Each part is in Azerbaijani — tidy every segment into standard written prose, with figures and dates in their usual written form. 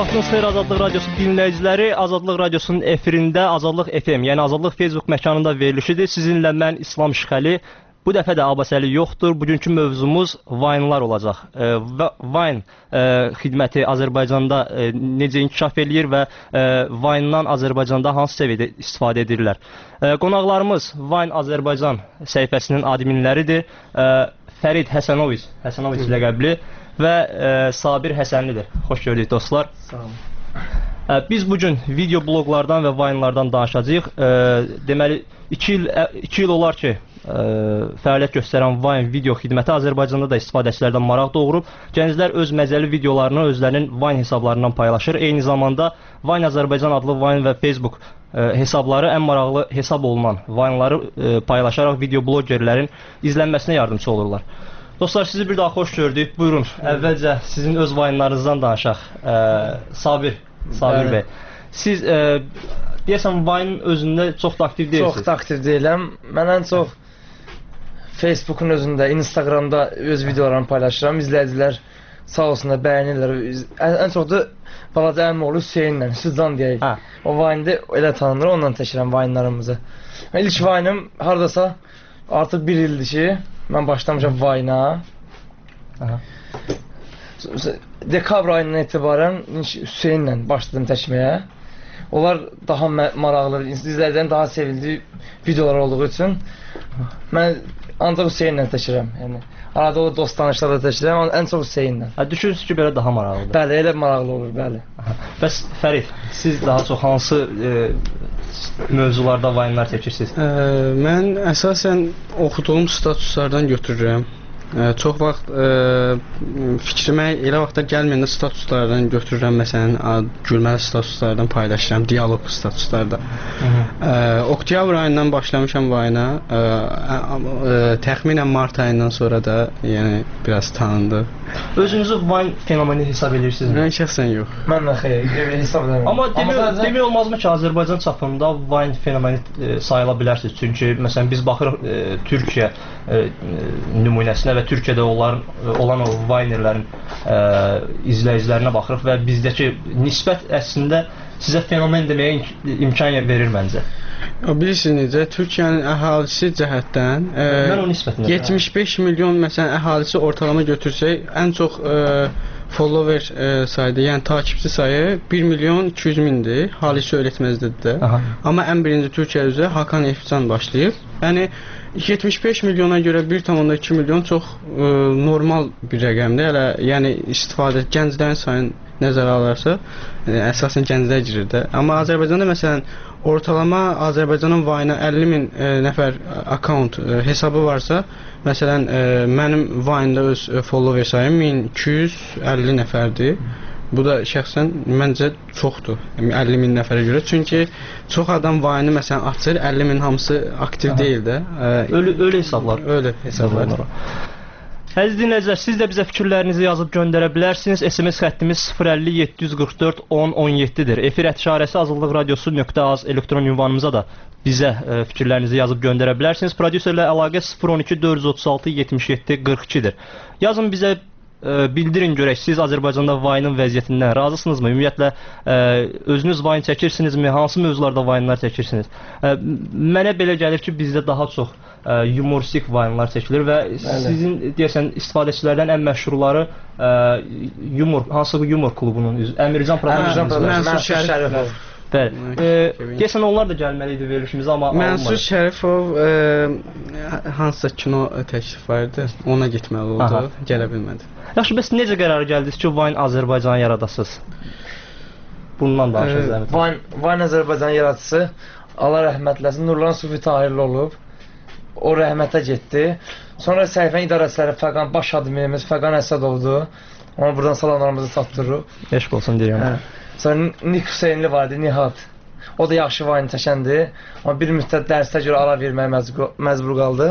Vaxtınız xeyir Azadlıq Radiosu dinləyiciləri, Azadlıq Radiosunun efirində Azadlıq FM, yəni Azadlıq Facebook məkanında verilişidir. Sizinlə mən İslam Şıxəli. Bu dəfə də Abbasəli yoxdur. Bugünkü mövzumuz Vine-lar olacaq. Vine xidməti Azərbaycanda necə inkişaf eləyir və Vine-dan Azərbaycanda hansı səviyyədə istifadə edirlər? Qonaqlarımız Vine Azərbaycan səhifəsinin adminləridir. Fərid Həsənoviç ləqəbli və Sabir Həsənlidir. Xoş gördük dostlar. Sağ olun. Biz bugün video bloglardan və Vine-lardan danışacağıq. Deməli, 2 il olar ki, fəaliyyət göstərən Vine video xidməti Azərbaycanda da istifadəçilərdən maraq doğurub. Gənclər öz məzəli videolarını özlərinin Vine hesablarından paylaşır. Eyni zamanda Vine Azərbaycan adlı Vine və Facebook hesabları ən maraqlı hesab olunan Vine-ları paylaşaraq video blogerlərin izlənməsinə yardımcı olurlar. Dostlar, sizi bir daha xoş gördük. Buyurun, əvvəlcə sizin öz Vine-larınızdan danışaq. Sabir bəy. Siz deyəsən Vine özündə çox da aktiv deyilsiniz. Çox da aktiv deyiləm. Mən ən çox Facebook'un özündə, Instagramda öz videolarımı paylaşıram. İzləyicilər sağ olsunlar, bəyənirlər. Ən çox da balaca əmim oğlu Hüseynlə, Hüsüzcan deyək. O Vine'də elə tanınır, ondan təşirəm Vine'larımızı. İlk Vine'ım haradasa artıq 1 ildir ki, mən başlamışam Vine'a. Dekabr ayından etibarən Hüseynlə başladım təşməyə. Onlar daha maraqlı, izləyicilərin daha sevildiyi videolar olduğu üçün mən ancaq Hüseynlə təşirəm. Yəni arada o dost tanışlarla təşirəm, amma ən çox Hüseynlə. Düşünürsünüz ki, belə daha maraqlıdır. Bəli, elə maraqlı olur, bəli. Bəs Fərid, siz daha çox hansı mövzularda Vine-lar çəkirsiniz? Mən əsasən oxuduğum statuslardan götürürəm. Çox vaxt fikrimə elə vaxtda gəlməyəndə statuslardan götürürəm, məsələn, gülməli statuslardan paylaşıram, dialoq statuslarda. Oktyabr ayından başlamışam Vine-a, təxminən mart ayından sonra da yəni biraz tanındı. Özünüzü Vine fenomeni hesab edirsinizmi? Mən şəxsən yox. Mən də xeyr, hesab edirəm. Amma demək olmazmı ki, Azərbaycan çapında Vine fenomeni sayıla bilərsiniz? Çünki məsələn biz baxırıq Türkiyə nümunəsinə və Türkiyədə olan o Vinerlərin izləyicilərinə baxırıq və bizdəki nisbət əslində sizə fenomen deməyə imkan verir məncə. Bilirsiniz necə, Türkiyənin əhalisi cəhətdən 75 milyon məsələn əhalisi ortalama götürsək, ən çox follower sayıdır, yəni takipçi sayı 1 milyon 200 mindir, Halisi öyrətməzdir də. Amma ən birinci Türkiyə üzrə Hakan Efcan başlayıb. Yəni 75 milyona görə 1,2 milyon çox normal bir rəqəmdir. Hələ yəni istifadə gənclərin sayını nəzərə alarsa, əsasən gənclər girir də. Amma Azərbaycanda məsələn ortalama Azərbaycanın Vine-a 50 min nəfər account hesabı varsa, məsələn mənim Vine-da öz follower sayım 1250 nəfərdir. Bu da şəxsən məncə çoxdur, 50 min nəfərə görə. Çünki çox adam Vine-ı məsələn açır, 50 min hamısı aktiv deyil də. Ölü hesablar. Ölü hesablar. Əziz dinləyicilər, siz də bizə fikirlərinizi yazıb göndərə bilərsiniz. SMS xəttimiz 050 744 10 17-dir. Efir ətişarəsi azadlıqradiosu.az elektron ünvanımıza da bizə fikirlərinizi yazıb göndərə bilərsiniz. Prodüserlə əlaqə 012 436 77 42-dir. Yazın bizə, bildirin görək, siz Azərbaycanda Vine-ın vəziyyətindən razısınızmı? Ümumiyyətlə, özünüz Vine çəkirsinizmi? Hansı mövzularda Vine-lar çəkirsiniz? Mənə belə gəlir ki, bizdə daha çox humoristik Vine-lar çəkilir və sizin deyəsən istifadəçilərdən ən məşhurları hansı humor klubunun Əmircan Mənsur Şərifov. Deyəsən onlar da gəlməli idi verilişimizə, amma Mənsur Şərifov hansısa kino təklif vardı, ona getməli oldu, gələ bilmədi. Yaxşı, bəs necə qərara gəldiniz ki, Vine Azərbaycanı yaradasınız? Bundan danışacağız. Vine Azərbaycanı yaradıcısı Allah rəhmətləsin Nurlan Sufi Tahirli olub. O rəhmətə getdi. Sonra səhifənin idarəçiləri Fəqan baş adminimiz Fəqan Əsədovdur. Ona buradan salamlarımızı çatdırırıq. Eşq olsun deyirəm. Sonra Nik Hüseynli vardı, Nihat. O da yaxşı Vine çəkəndir. Amma bir müddət dərsdə görə ara verməyə məcbur qaldı.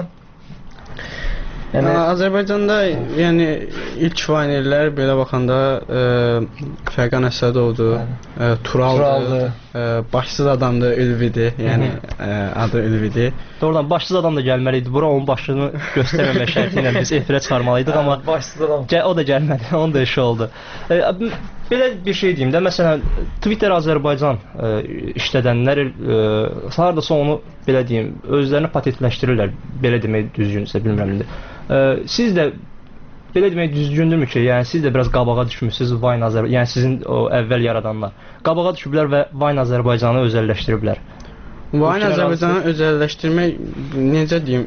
Azərbaycanda yəni ilk Vinerlər belə baxanda Fəqan Əsədovdur, Turaldır. başsız adamdır, Ülvidir. Yəni adı Ülvidir. Doğrudan başsız adam da gəlməli idi. Bura onun başını göstərməmək şərti ilə biz efirə çıxarmalıydıq, amma başsız adam. O da gəlmədi. Onun da işi oldu. Belə bir şey deyim də, məsələn, Twitter Azərbaycan işlədənlər hardasa onu belə deyim, özlərini patentləşdirirlər. Belə demək düzgündürsə, bilmirəm indi. Siz də belə demək düzgündürmü ki, yəni siz də biraz qabağa düşmüsünüz Vine Azərbaycan, yəni sizin o əvvəl yaradanlar qabağa düşüblər və Vine Azərbaycanı özəlləşdiriblər. Vine Azərbaycanı özəlləşdirmək, necə deyim,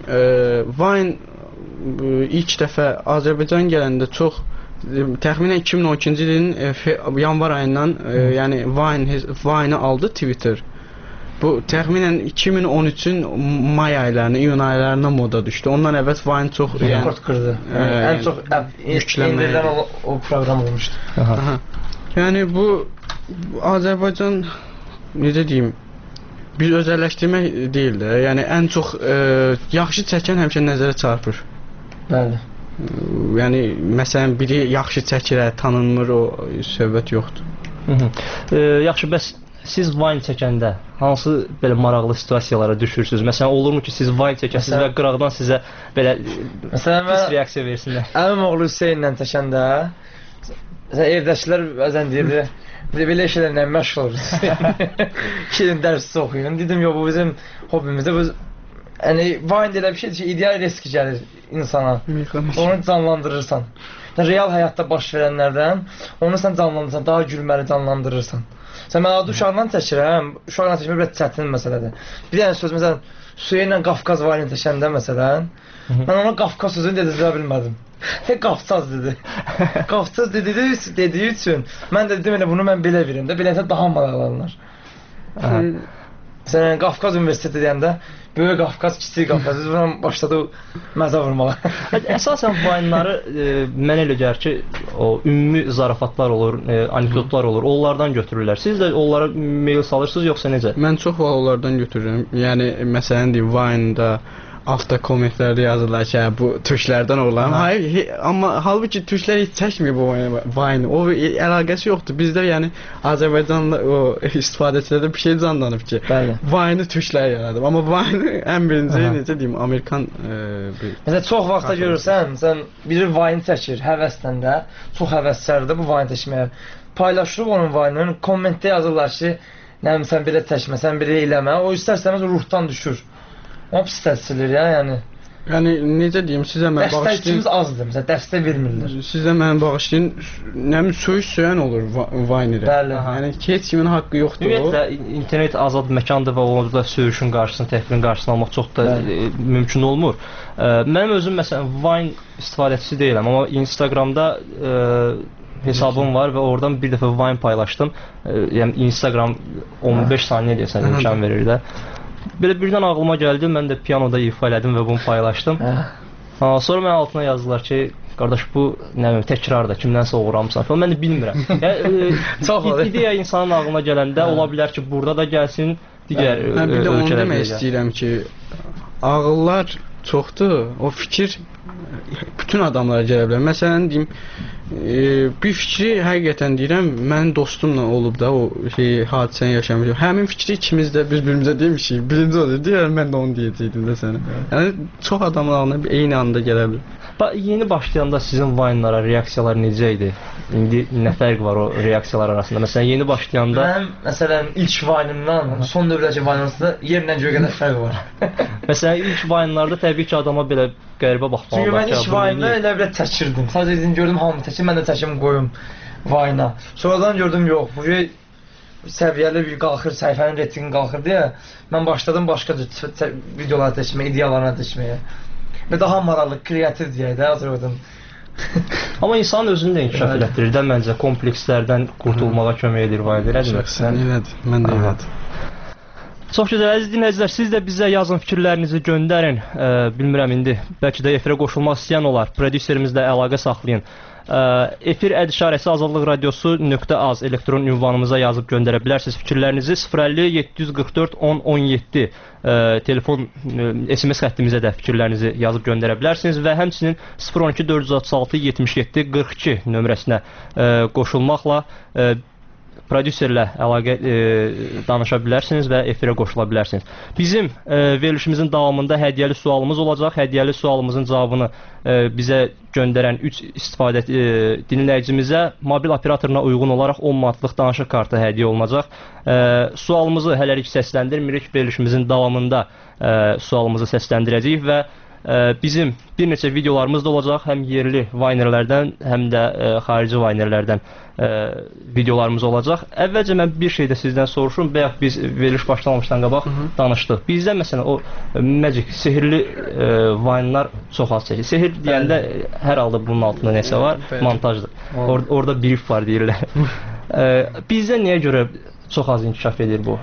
Vine ilk dəfə Azərbaycan gələndə çox təxminən 2012-ci ilin yanvar ayından yəni Vine-i aldı Twitter. Bu təxminən 2013-ün may aylarına, iyun aylarına moda düşdü. Ondan əvvəl Vine çox rekord qırdı. Ən çox indirilən o proqram olmuşdu. Yəni bu Azərbaycan necə deyim, biz özəlləşdirmək deyil də. Yəni ən çox yaxşı çəkən həmişə nəzərə çarpır. Bəli. Yəni məsələn biri yaxşı çəkir, tanınmır, o söhbət yoxdur. Yaxşı, bəs siz Vine çəkəndə hansı belə maraqlı situasiyalara düşürsünüz? Məsələn, olurmu ki, siz Vine çəkəsiniz və qıraqdan sizə belə pis reaksiya versinlər? Əmim oğlu Hüseynlə çəkəndə evdəkilər bəzən deyirdi, belə şeylərlə məşğul oluruz. Kilin dərsi oxuyun. Dedim, yox, bu bizim hobimizdir. Yəni, Vine elə bir şeydir ki, ideal risk gəlir insana. Onu canlandırırsan. Real həyatda baş verənlərdən onu sən canlandırırsan, daha gülməli canlandırırsan. Sən mən adı uşaqla çəkirəm, uşaqla çəkmək biraz çətin məsələdir. Bir dənə söz, məsələn, Suyeylə Qafqaz Vine çəkəndə, məsələn, mən ona Qafqaz sözünü dedirə bilmədim. Qafçaz dedi. Qafçaz dediyi üçün, mən də dedim, bunu mən belə verim də, beləcə daha maraqlanırlar. Məsələn, Qafqaz Universiteti deyəndə, böyük Qafqaz, kiçik Qafqaz, biz buradan başladı məzə vurmağa. Əsasən Vine-ları mənə elə gəlir ki, o ümumi zarafatlar olur, anekdotlar olur, onlardan götürürlər. Siz də onlara mail salırsınız, yoxsa necə? Mən çox vaxt onlardan götürürüm. Yəni, məsələn deyim, Vine-da altta kommentlərdə yazırlar ki, bu türklərdən oğlan. Hayır, amma halbuki türklər heç çəkmir bu Vine-i. O əlaqəsi yoxdur. Bizdə yəni Azərbaycanla o istifadəçilərdə bir şey canlanıb ki, Vine-i türklər yaradıb. Amma Vine ən birinci, necə deyim, Amerikan Məsələn, çox vaxtda görürsən, sən biri Vine çəkir, həvəsdən də, çox həvəskardır bu Vine çəkməyə. Paylaşırıq onun Vine-ını, kommentdə yazırlar ki, nəyəm, sən belə çəkmə, sən belə eləmə. O istərsəməz ruhdan düşür. O pis təsirlir ya, yəni. Yəni, necə deyim, sizə mən bağışlayın... Dəstəkçimiz azdır, məsələn, dəstək vermirlər. Sizə mən bağışlayın, nəmin söyüş söyən olur Vine-də. Bəli. Yəni, heç kimin haqqı yoxdur o. Ümumiyyətlə, internet azad məkandır və orada söyüşün qarşısını, təhqilin qarşısını almaq çox da mümkün olmur. Mənim özüm, məsələn, Vine istifadəçisi deyiləm, amma Instagramda hesabım var və oradan bir dəfə Vine paylaşdım. Yəni, Instagram 15 saniyə deyəsən imkan verir də. Belə birdən ağlıma gəldi, mən də piyanoda ifa elədim və bunu paylaşdım. Sonra mən altına yazdılar ki, qardaş bu nə bilim təkrardır, kimdənsə oğurlamısan falan. Mən də bilmirəm. İdeya insanın ağlına gələndə ola bilər ki, burada da gəlsin, digər ölkələrdə. Mən bir də onu demək istəyirəm ki, ağıllar çoxdur, o fikir bütün adamlara gələ bilər. Məsələn deyim, bir fikri həqiqətən deyirəm, mənim dostumla olub da o hadisəni yaşamışam. Həmin fikri ikimiz də bir-birimizə demişik. Birinci olur, deyirəm, mən də onu deyəcəkdim də sənə. Yəni, çox adamın ağlına eyni anda gələ bilər. Yeni başlayanda sizin Vine-lara reaksiyalar necə idi? İndi nə fərq var o reaksiyalar arasında? Məsələn, yeni başlayanda... Mənim, məsələn, ilk Vine-imdan, son dövrəcə Vine arasında yerlə göyə qədər fərq var. Məsələn, ilk Vine-larda təbii ki, adama belə qəribə baxmalı. Çünki mən ilk Vine-ı elə belə çəkirdim. Sadəcə gördüm, hamı çəkir, mən də çəkim qoyum Vine-a. Sonradan gördüm, yox, bu səviyyəli bir qalxır, səhifənin reytingi qalxır deyə mən başladım başqa videolar çəkməyə, ideyalarına çəkməyə. Və daha maraqlı, kreativ deyək də, Azərbaycan. Amma insanın özünü də inkişaf elətdirir də, məncə komplekslərdən qurtulmağa kömək edir Vine, elədir? Sən elədir, mən də elədir. Çox gözəl, əziz dinləyicilər, siz də bizə yazın, fikirlərinizi göndərin. Bilmirəm, indi bəlkə də efirə qoşulmaq istəyən olar, prodüserimizlə əlaqə saxlayın. Efir ədişarəsi azadlıqradiosu.az elektron ünvanımıza yazıb göndərə bilərsiniz fikirlərinizi. 050-744-10-17 telefon SMS xəttimizə də fikirlərinizi yazıb göndərə bilərsiniz və həmçinin 012-436-77-42 nömrəsinə qoşulmaqla prodüserlə əlaqə danışa bilərsiniz və efirə qoşula bilərsiniz. Bizim verilişimizin davamında hədiyyəli sualımız olacaq. Hədiyyəli sualımızın cavabını bizə göndərən 3 istifadəçi dinləyicimizə mobil operatoruna uyğun olaraq 10 manatlıq danışıq kartı hədiyyə olunacaq. Sualımızı hələlik səsləndirmirik. Verilişimizin davamında sualımızı səsləndirəcəyik və bizim bir neçə videolarımız da olacaq, həm yerli Vaynerlərdən, həm də xarici Vaynerlərdən videolarımız olacaq. Əvvəlcə mən bir şey də sizdən soruşum, bayaq biz veriliş başlamamışdan qabaq danışdıq. Bizdə məsələn o magic, sehirli Vaynelar çox az çəkir. Sehir deyəndə hər halda bunun altında nəsə var, montajdır. Orada brief var deyirlər. Bizdə niyə görə çox az inkişaf edir bu?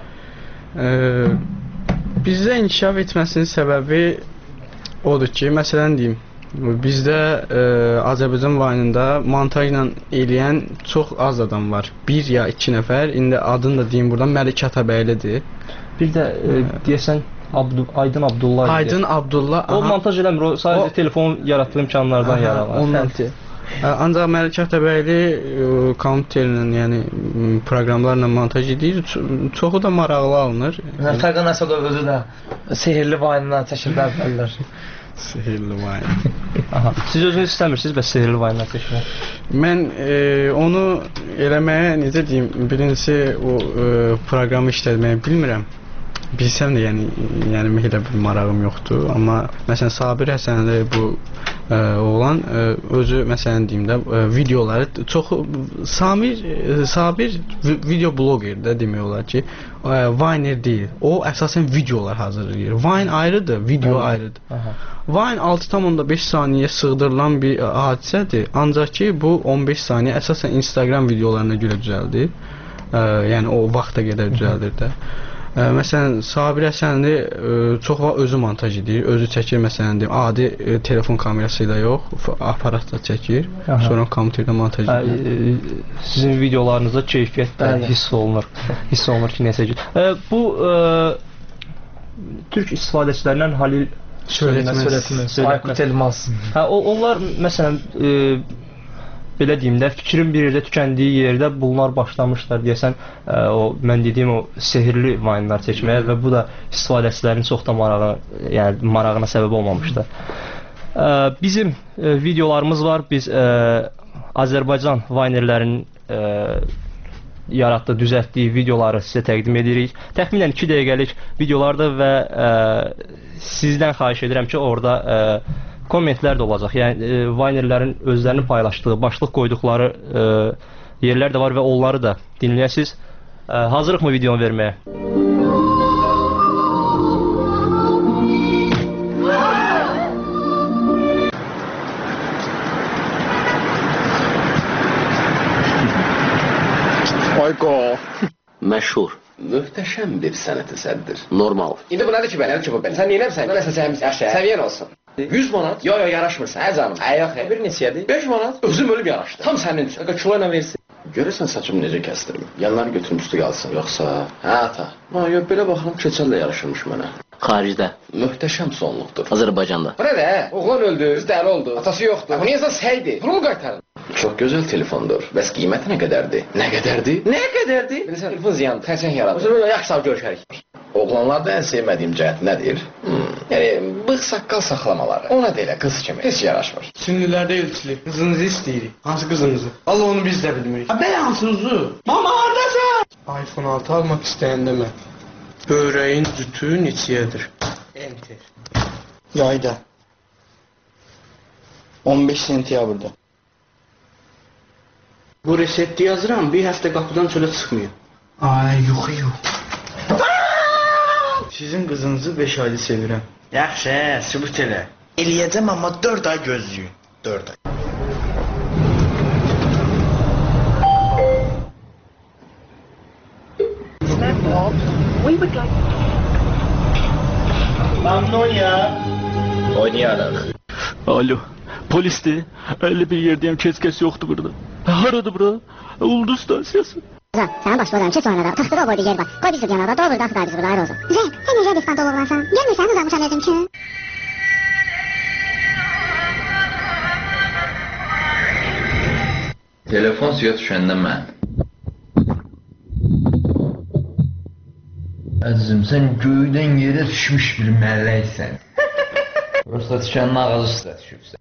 Bizdə inkişaf etməsinin səbəbi odur ki, məsələn deyim, bizdə Azərbaycan Vayne'ında montajla eləyən çox az adam var. 1 ya 2 nəfər. İndi adını da deyim buradan, Məlik Atabəylidir. Bir də deyəsən Aydın Abdullah. Aydın Abdullah. O montaj eləmir, o sadəcə telefon yaratdığı imkanlardan yararlanır. Ancaq Məlik Atabəyli kompüterlə, yəni proqramlarla montaj edir. Çoxu da maraqlı alınır. Fərqan Əsədov özü də sehirli Vayne'dan çəkir əvvəllər. Sehirli Vayne. Aha. Siz özünüz istəmirsiniz bəs sehirli Vayne'dan çəkmək? Mən onu eləməyə necə deyim, birincisi o proqramı işlətməyi bilmirəm. Bilsəm də yəni elə bir marağım yoxdur, amma məsələn Sabir Həsənli bu oğlan özü məsələn deyim də videoları çox Sabir video bloqerdir demək olar ki, Vayner deyil. O əsasən videolar hazırlayır. Vayne ayrıdır, video ayrıdır. Vayne 6,5 saniyə sığdırılan bir hadisədir. Ancaq ki bu 15 saniyə əsasən Instagram videolarına görə düzəldir. Yəni o vaxta qədər düzəldir də. Məsələn, Sabir Həsənli çox vaxt özü montaj edir, özü çəkir, məsələn deyim, adi telefon kamerası ilə yox, aparatla çəkir, sonra kompüterdə montaj edir. Sizin videolarınızda keyfiyyət də hiss olunur ki, nəsə ki. Bu türk istifadəçilərindən Halil Söylətməz. Aykut Elmas. Onlar məsələn belə deyim də, fikrin bir yerdə tükəndiyi yerdə bunlar başlamışlar deyəsən o mən dediyim o sehirli Vayne'lar çəkməyə və bu da istifadəçilərin çox da marağına səbəb olmamışdı. Bizim videolarımız var. Biz Azərbaycan Vaynerlərin yaratdığı, düzəltdiyi videoları sizə təqdim edirik. Təxminən 2 dəqiqəlik videolardır və sizdən xahiş edirəm ki, orada kommentlər də olacaq. Yəni Vaynerlərin özlərini paylaşdığı, başlıq qoyduqları yerlər də var və onları da dinləyəsiniz. Hazırlıqmı videonu verməyə? Ayko. Məşhur. Möhtəşəm bir sənət əsərdir. Normal. İndi bu nədir ki, nədir ki bu belə? Sən neyləmsən? Bu nəsə səviyyən olsun. 100 manat? Yo, yaraşmırsan, canım. Yox, bir neçədir? 5 manat? Özüm ölüb yaraşdı. Tam sənin üçün. Kilo ilə versin. Görürsən saçımı necə kəsdirim? Yanları götürmüşdü qalsın, yoxsa? Hə, ata. Yox, belə baxıram, keçəllə yaraşırmış mənə. Xaricdə. Möhtəşəm sonluqdur. Azərbaycanda. Bu nədir? Oğlan öldü, qız dəli oldu, atası yoxdur. Bu niyə səydi? Bunu mu qaytarın? Çox gözəl telefondur. Bəs qiyməti nə qədərdir? Nə qədərdir? Nə qədərdir? Bilirsən, telefon ziyandır, xərçəng yaradır. O zaman yaxşı görüşərik. Oğlanlarda ən sevmədiyim cəhət nədir? Yəni, bığ saqqal saxlamaları. Ona da elə qız kimi heç yaraşmır. Çinlilərdə elçilik. Qızınızı istəyirik. Hansı qızınızı? Allah onu biz də bilmirik. Bəy hansınızı? Mama haradasan? iPhone 6 almaq istəyəndə mən. Böreğin cütü neçəyədir? Enter. Yayda. 15 sentyabrda. Bu resepti yazıram, bir həftə qapıdan çölə çıxmıyor. Ay, yox. Sizin qızınızı 5 ayda sevirəm. Yaxşı, sübut elə. Eləyəcəm, amma 4 ay gözləyin. 4 ay. Mamnonya. Oynayarıq. Alo, polisdir. Öyle bir yerdeyim, kes yoktu burada. Haradı bura? Ulduz stasyası. Sənin başına ki, sonra da taxtığa qoydu yer var. Qoy bizi yanada, doğru da axıda bizi burada, ayrı olsun. Zəng, sən necə diskant olurlarsan? Görmürsən, uzanmışam özüm üçün. Telefon suya düşəndə mən Əzizim, sən göydən yerə düşmüş bir mələksən. Prosta düşənin ağzı üstə düşübsən.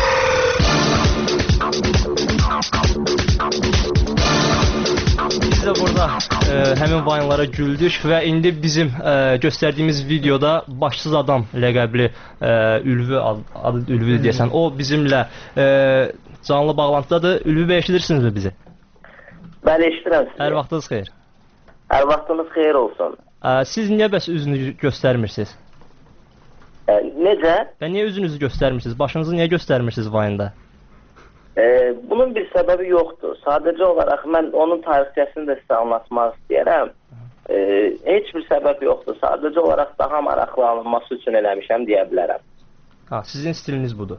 Biz də burada həmin vayınlara güldük və indi bizim göstərdiyimiz videoda başsız adam ləqəbli Ülvü, adı Ülvü deyəsən, o bizimlə canlı bağlantıdadır. Ülvü bəy, eşidirsinizmi bizi? Bəli, eşidirəm sizi. Hər vaxtınız xeyir. Hər vaxtınız xeyir olsun. Siz niyə bəs üzünüzü göstərmirsiniz? Necə? Və niyə üzünüzü göstərmirsiniz? Başınızı niyə göstərmirsiniz vayında? Bunun bir səbəbi yoxdur. Sadəcə olaraq mən onun tarixçəsini də sizə anlatmaq istəyərəm. Heç bir səbəb yoxdur. Sadəcə olaraq daha maraqlı alınması üçün eləmişəm deyə bilərəm. Sizin stiliniz budur.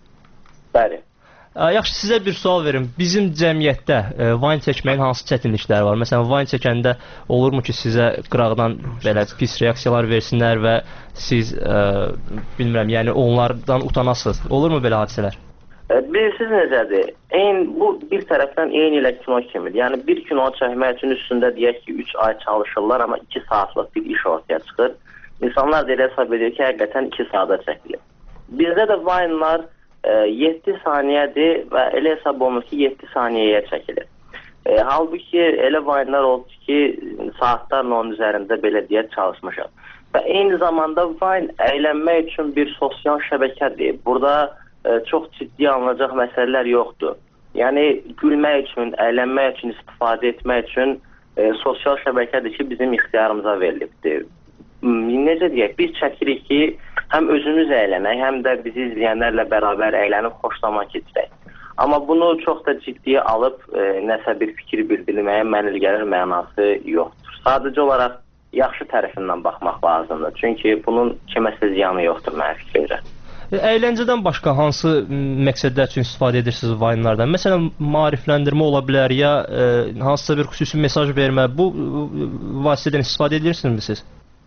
Bəli. Yaxşı, sizə bir sual verim. Bizim cəmiyyətdə vayn çəkməyin hansı çətinlikləri var? Məsələn, vayn çəkəndə olurmu ki, sizə qıraqdan belə pis reaksiyalar versinlər və siz, bilmirəm, yəni onlardan utanasınız? Olurmu belə hadisələr? Bilirsiniz necədir? Bu bir tərəfdən eyni ilə kino kimidir. Yəni bir kino çəkmək üçün üstündə deyək ki, 3 ay çalışırlar, amma 2 saatlıq bir iş ortaya çıxır. İnsanlar da elə hesab edir ki, həqiqətən 2 saata çəkilir. Bizdə də vaynlar 7 saniyədir və elə hesab olunur ki, 7 saniyəyə çəkilir. Halbuki elə vaynlar oldu ki, saatlarla onun üzərində belə deyək çalışmışam. Və eyni zamanda vayn əylənmək üçün bir sosial şəbəkədir. Burada çox ciddi alınacaq məsələlər yoxdur. Yəni gülmək üçün, əylənmək üçün, istifadə etmək üçün sosial şəbəkədir ki, bizim ixtiyarımıza verilibdir. Necə deyək, biz çəkirik ki, həm özümüz əylənək, həm də bizi izləyənlərlə bərabər əylənib xoşlama keçirək. Amma bunu çox da ciddiyə alıb nəsə bir fikir bildirməyə mənil gəlir mənası yoxdur. Sadəcə olaraq yaxşı tərəfindən baxmaq lazımdır. Çünki bunun kiməsə ziyanı yoxdur mənə fikircə. Əyləncədən başqa hansı məqsədlər üçün istifadə edirsiniz vayınlardan? Məsələn, maarifləndirmə ola bilər ya hansısa bir xüsusi mesaj vermə. Bu vasitədən istifadə edirsinizmi siz?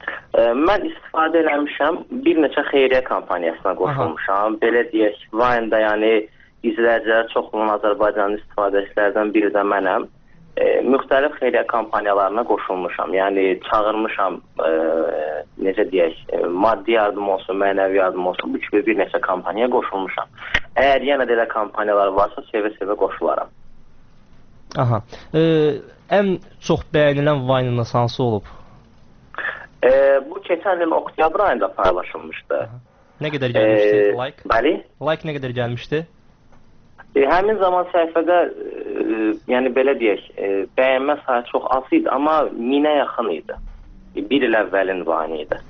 Mən istifadə eləmişəm. Bir neçə xeyriyyə kampaniyasına qoşulmuşam. Belə deyək, vayında yəni izləyicilər çoxluğun Azərbaycanın istifadəçilərdən biri də mənəm. Müxtəlif xeyriyyə kampaniyalarına qoşulmuşam. Yəni çağırmışam, necə deyək, maddi yardım olsun, mənəvi yardım olsun, bu kimi bir neçə kampaniyaya qoşulmuşam. Əgər yenə də elə kampaniyalar varsa, sevə-sevə qoşularam. Ən çox bəyənilən vaynınız hansı olub? Bu keçən il oktyabr ayında paylaşılmışdı. Nə qədər gəlmişdi like? Bəli. Like nə qədər gəlmişdi? Həmin zaman səhifədə, yəni belə deyək, bəyənmə sayı çox az idi, amma 1000-ə yaxın idi. Bir il əvvəlin vayını idi.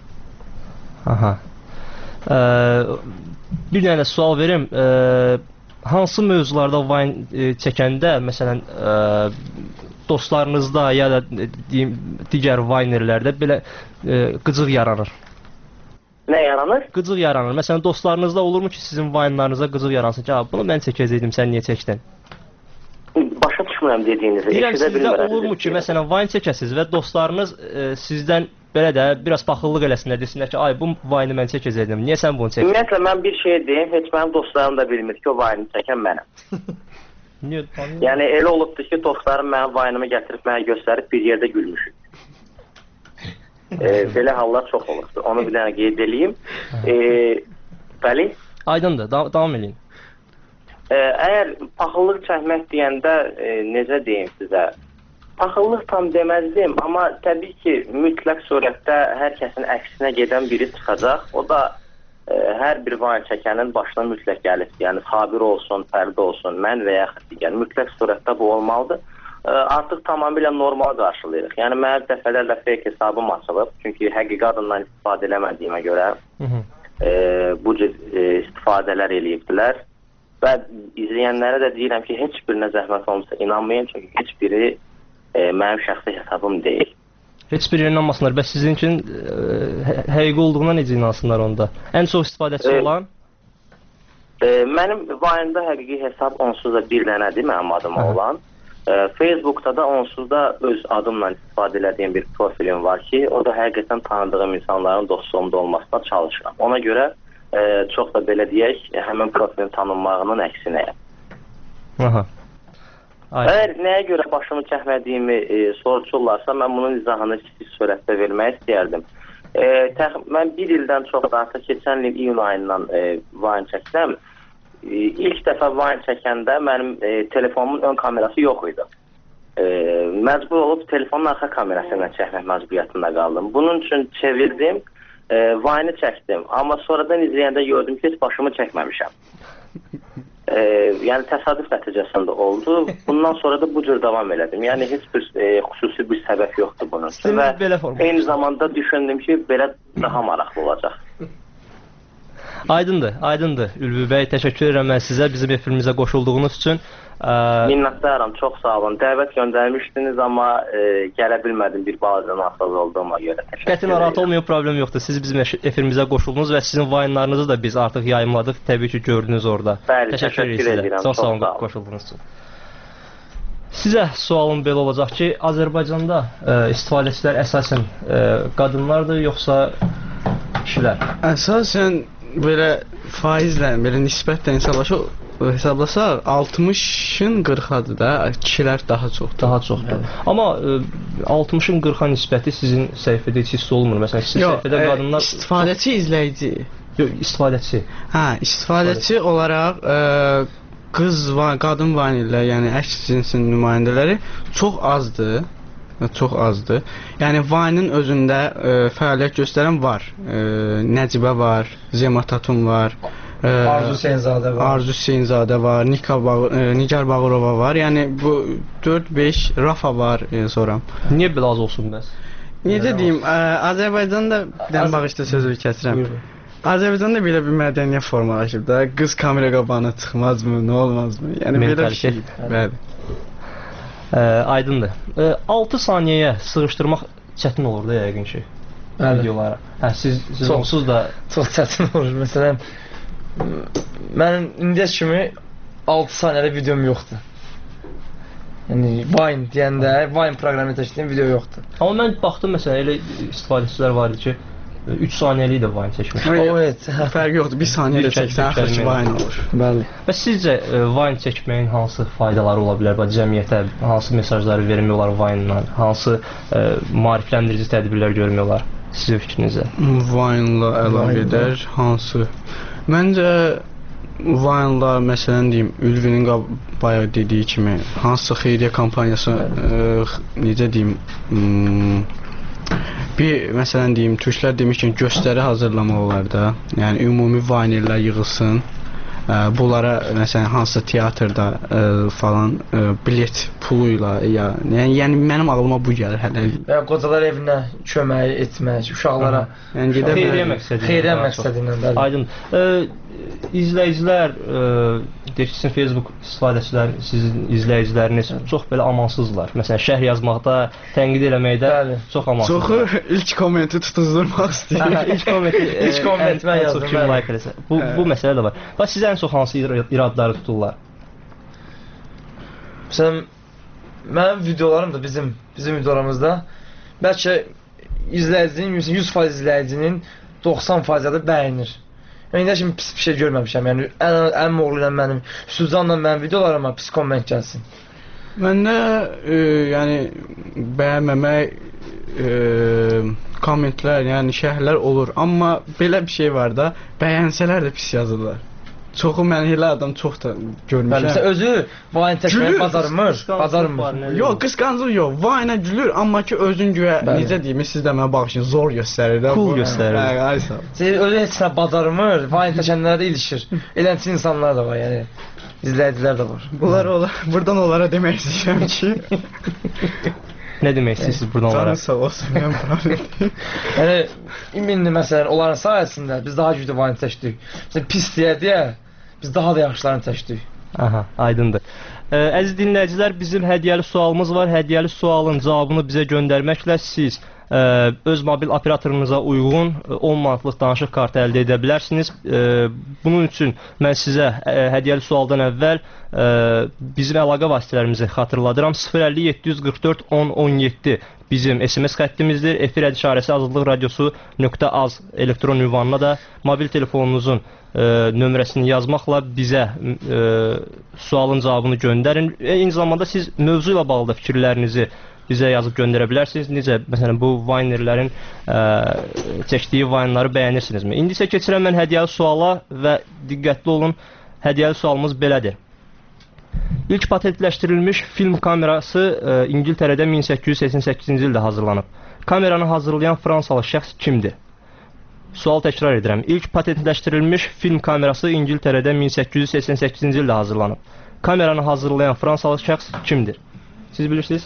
Bir dənə sual verim. Hansı mövzularda vayn çəkəndə, məsələn, dostlarınızda ya da digər vaynerlərdə belə qıcıq yaranır? Nə yaranır? Qıcıq yaranır. Məsələn, dostlarınızda olurmu ki, sizin vayınlarınıza qıcıq yaransın ki, bunu mən çəkəcəkdim, sən niyə çəkdin? Başa düşmürəm dediyinizi. Deyirəm, sizdə olurmu ki, məsələn, vayn çəkəsiniz və dostlarınız sizdən belə də biraz paxıllıq eləsinlər, desinlər ki, ay, bu vayını mən çəkəcəkdim, niyə sən bunu çəkdin? Ümumiyyətlə, mən bir şey deyim, heç mənim dostlarım da bilmir ki, o vayını çəkən mənəm. Yəni, elə olubdur ki, dostlarım mənim vayınımı gətirib mənə göstərib bir yerdə gülmüşük. Belə hallar çox olubdur. Onu bir dənə qeyd edeyim. Bəli? Aydındır, davam edin. Əgər paxıllıq çəkmək deyəndə necə deyim sizə? Paxıllıq tam deməzdim, amma təbii ki, mütləq surətdə hər kəsin əksinə gedən biri çıxacaq. O da hər bir vayn çəkənin başına mütləq gəlir. Yəni, Sabir olsun, Fərdi olsun, mən və yaxud digər. Mütləq surətdə bu olmalıdır. Artıq tamamilə normal qarşılayırıq. Yəni, mənə dəfələrlə fake hesabım açılıb. Çünki həqiqi adından istifadə eləmədiyimə görə bu cür istifadələr eləyibdilər. Və izləyənlərə də deyirəm ki, heç birinə zəhmət olmasa inanmayın. Çünki heç biri mənim şəxsi hesabım deyil. Heç biri inanmasınlar. Bəs sizin üçün həqiqi olduğuna necə inansınlar onda? Ən çox istifadəçi olan? Mənim vayında həqiqi hesab onsuz da bir dənədir mənim adıma olan. Facebookda da onsuz da öz adımla istifadə edədiyim bir profilim var ki, o da həqiqətən tanıdığım insanların dostluğumda olmasına çalışıram. Ona görə çox da belə deyək, həmin profilin tanınmağının əksinəyəm. Əgər nəyə görə başımı çəkmədiyimi soruşurlarsa, mən bunun izahını kiçik sürətdə vermək istəyərdim. Mən bir ildən çox da artıq keçən il iyun ayından Vine çəkdim. İlk dəfə Vine çəkəndə mənim telefonumun ön kamerası yox idi. Məcbur olub telefonun arxa kamerasıyla çəkmək məcburiyyətində qaldım. Bunun üçün çevirdim, Vine'ı çəkdim. Amma sonradan izləyəndə gördüm ki, heç başımı çəkməmişəm. Yəni təsadüf nəticəsində oldu. Bundan sonra da bu cür davam elədim. Yəni heç bir xüsusi bir səbəb yoxdur bunun üçün. Və eyni zamanda düşündüm ki, belə daha maraqlı olacaq. Aydındır. Ülvi bəy, təşəkkür edirəm mən sizə bizim efirimizə qoşulduğunuz üçün. Minnətdaram, çox sağ olun. Dəvət göndərmişdiniz, amma gələ bilmədim bir balaca nasıl olduğuma görə. Qəti narahat olmayın, problem yoxdur. Siz bizim efirimizə qoşuldunuz və sizin Vine'larınızı da biz artıq yayımladıq. Təbii ki, gördünüz orada. Bəli, təşəkkür edirəm. Çox sağ olun qoşulduğunuz üçün. Sizə sualım belə olacaq ki, Azərbaycanda istifadəçilər əsasən qadınlardır, yoxsa kişilər? Əsasən belə faizlə, belə nisbətlə hesablasaq 60-ın 40-adır da, kişilər daha çoxdur. Daha çoxdur. Amma 60-ın 40-a nisbəti sizin səhifədə heç hiss olmur. Məsələn, sizin səhifədə qadınlar... İstifadəçi izləyici. Yox, istifadəçi. İstifadəçi olaraq qadın vanillər, yəni əks cinsin nümayəndələri çox azdır. Yəni Vine'ın özündə fəaliyyət göstərən var. Nəcibə var, Zema Tatun var. Arzu Hüseynzadə var, Nigar Bağırova var. Yəni bu 4-5 Rafa var sonra. Niyə belə az olsun bəs? Necə deyim, Azərbaycanda bir dənə bağışda sözü kəsirəm. Azərbaycanda belə bir mədəniyyət formalaşıb da, qız kamera qabağına çıxmazmı, nə olmazmı? Yəni belə bir şey. Bəli. Aydındır. 6 saniyəyə sığışdırmaq çətin olur da yəqin ki. Videolara. Siz onsuz da çox çətin olur. Məsələn, mənim indiyə kimi 6 saniyədə videom yoxdur. Yəni Vine deyəndə, Vine proqramını təşkil edən video yoxdur. Amma mən baxdım məsələn, elə istifadəçilər var idi ki, 3 saniyəlik də Vine çəkmiş. Evet, fərqi yoxdur. 1 saniyədə çəksən, axır ki, Vine olur. Bəli. Və sizcə Vine çəkməyin hansı faydaları ola bilər? Cəmiyyətə hansı mesajları vermək olar Vine-la? Hansı maarifləndirici tədbirlər görmək olar? Sizin fikrinizə? Vine-la əlaqədar hansı? Məncə Vine-la, məsələn deyim, Ülvinin bayaq dediyi kimi, hansısa xeyriyyə kampaniyası, necə deyim, bir, məsələn deyim, türklər demişkən göstəri hazırlamaq olar da, yəni ümumi vanillər yığılsın, bunlara, məsələn, hansısa teatrda falan bilet puluyla, yəni mənim ağlıma bu gəlir hələ. Və qocalar evinə kömək etmək, uşaqlara xeyriyyə məqsədilə. Aydın. İzləyicilər, deyək ki, sizin Facebook istifadəçilər, sizin izləyiciləriniz çox belə amansızlar. Məsələn, şərh yazmaqda, tənqid eləməkdə çox amansızlar. Çoxu ilk kommenti tutuzdurmaq istəyir. İlk kommenti mən yazdım. Bu məsələ də var. Bax, sizə ən çox hansı iradları tuturlar? Məsələn, mənim videolarım da bizim videolarımızda bəlkə izləyicinin, 100% izləyicinin 90% də bəyənir. Mən indi şimdi pis bir şey görməmişəm. Yəni əmim oğlu ilə mənim, Suzanla mənim videolarıma pis komment gəlsin. Məndə yəni bəyənməmək kommentlər, yəni şərhlər olur. Amma belə bir şey var da, bəyənsələr də pis yazırlar. Çoxu mən elə adam çox da görmüşəm. Məsələn, özü Vine çəkməyi bacarmır. Yox, qısqanclıq yox. Vine-a gülür, amma ki özün güya necə deyim, siz də mənə baxışın zor göstərir də. Cool göstərir. Özü heç nə bacarmır, Vine çəkənlərə də ilişir. Elənçi insanlar da var, yəni izləyicilər də var. Buradan onlara demək istəyirəm ki, nə demək istəyirsiniz buradan onlara? Canı sağ olsun, mən problem. Yəni indi məsələn onların sayəsində biz daha güclü Vine çəkdik. Məsələn pis deyə biz daha da yaxşılarını çəkdik. Aha, aydındır. Əziz dinləyicilər, bizim hədiyyəli sualımız var. Hədiyyəli sualın cavabını bizə göndərməklə siz öz mobil operatorumuza uyğun 10 manatlıq danışıq kartı əldə edə bilərsiniz. Bunun üçün mən sizə hədiyyəli sualdan əvvəl bizim əlaqə vasitələrimizi xatırladıram. 050 744 10 17 bizim SMS xəttimizdir. Efir işarəsi Azadlıq Radiosu.az elektron ünvanına da mobil telefonunuzun nömrəsini yazmaqla bizə sualın cavabını göndərin. Eyni zamanda siz mövzu ilə bağlı da fikirlərinizi bizə yazıb göndərə bilərsiniz. Necə, məsələn, bu Vinerlərin çəkdiyi Vine'ları bəyənirsinizmi? İndi isə keçirəm mən hədiyyəli suala və diqqətli olun, hədiyyəli sualımız belədir. İlk patentləşdirilmiş film kamerası İngiltərədə 1888-ci ildə hazırlanıb. Kameranı hazırlayan Fransalı şəxs kimdir? Sual təkrar edirəm. İlk patentləşdirilmiş film kamerası İngiltərədə 1888-ci ildə hazırlanıb. Kameranı hazırlayan Fransalı şəxs kimdir? Siz bilirsiniz?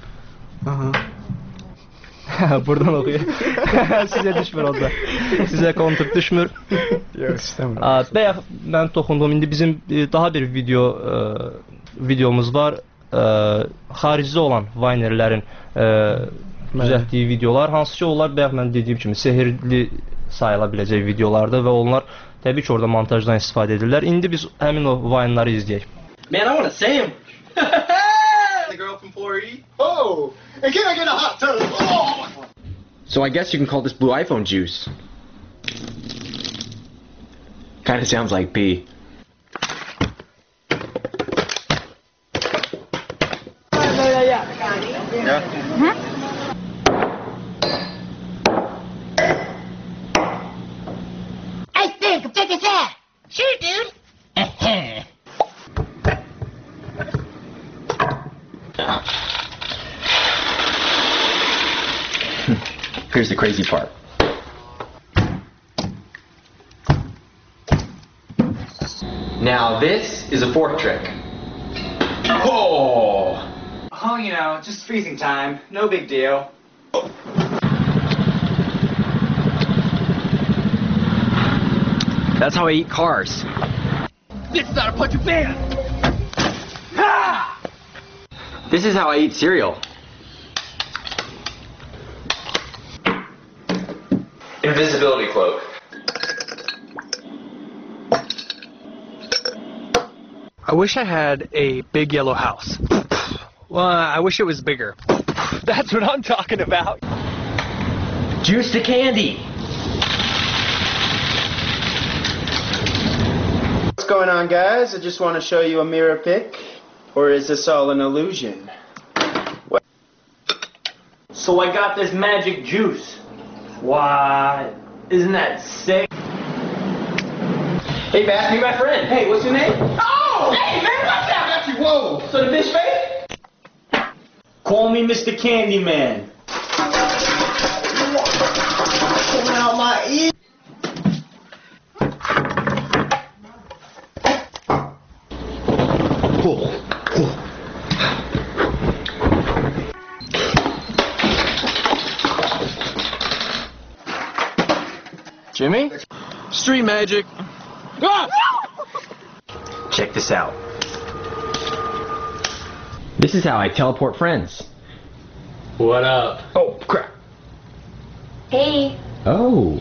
Buradan oxuyur. Sizə düşmür onda. Sizə kontur düşmür. Yox, istəmirəm. Bəyək mən toxundum. İndi bizim daha bir videomuz var. Xaricdə olan Vinerlərin düzəltdiyi videolar. Hansı ki, onlar bəyək mən dediyim kimi sehirli sayıla biləcək videolardır və onlar təbii ki, orada montajdan istifadə edirlər. İndi biz həmin o Vine'ları izləyək. Man, I want a sandwich. The girl from 4E. Oh, and can I get a hot tub? Oh. So I guess you can call this blue iPhone juice. Kinda sounds like pee. Yeah. I think I'm taking that. Sure, dude. Here's the crazy part. Now this is a fork trick. Oh! Oh, you know, just freezing time. No big deal. That's how I eat cars. This is not a punch man. This is how I eat cereal. Invisibility cloak. I wish I had a big yellow house. Well, I wish it was bigger. That's what I'm talking about. Juice to candy. What's going on, guys? I just want to show you a mirror pic. Or is this all an illusion? What? So I got this magic juice. Why? Isn't that sick? Hey, Bass, meet my friend. Hey, what's your name? Oh! Hey, man, what's that? Got you. Whoa! So the bitch fake? Call me Mr. Candyman. Coming out my ear. Jimmy? Street magic. Ah! Check this out. This is how I teleport friends. What up? Oh, crap. Hey. Oh.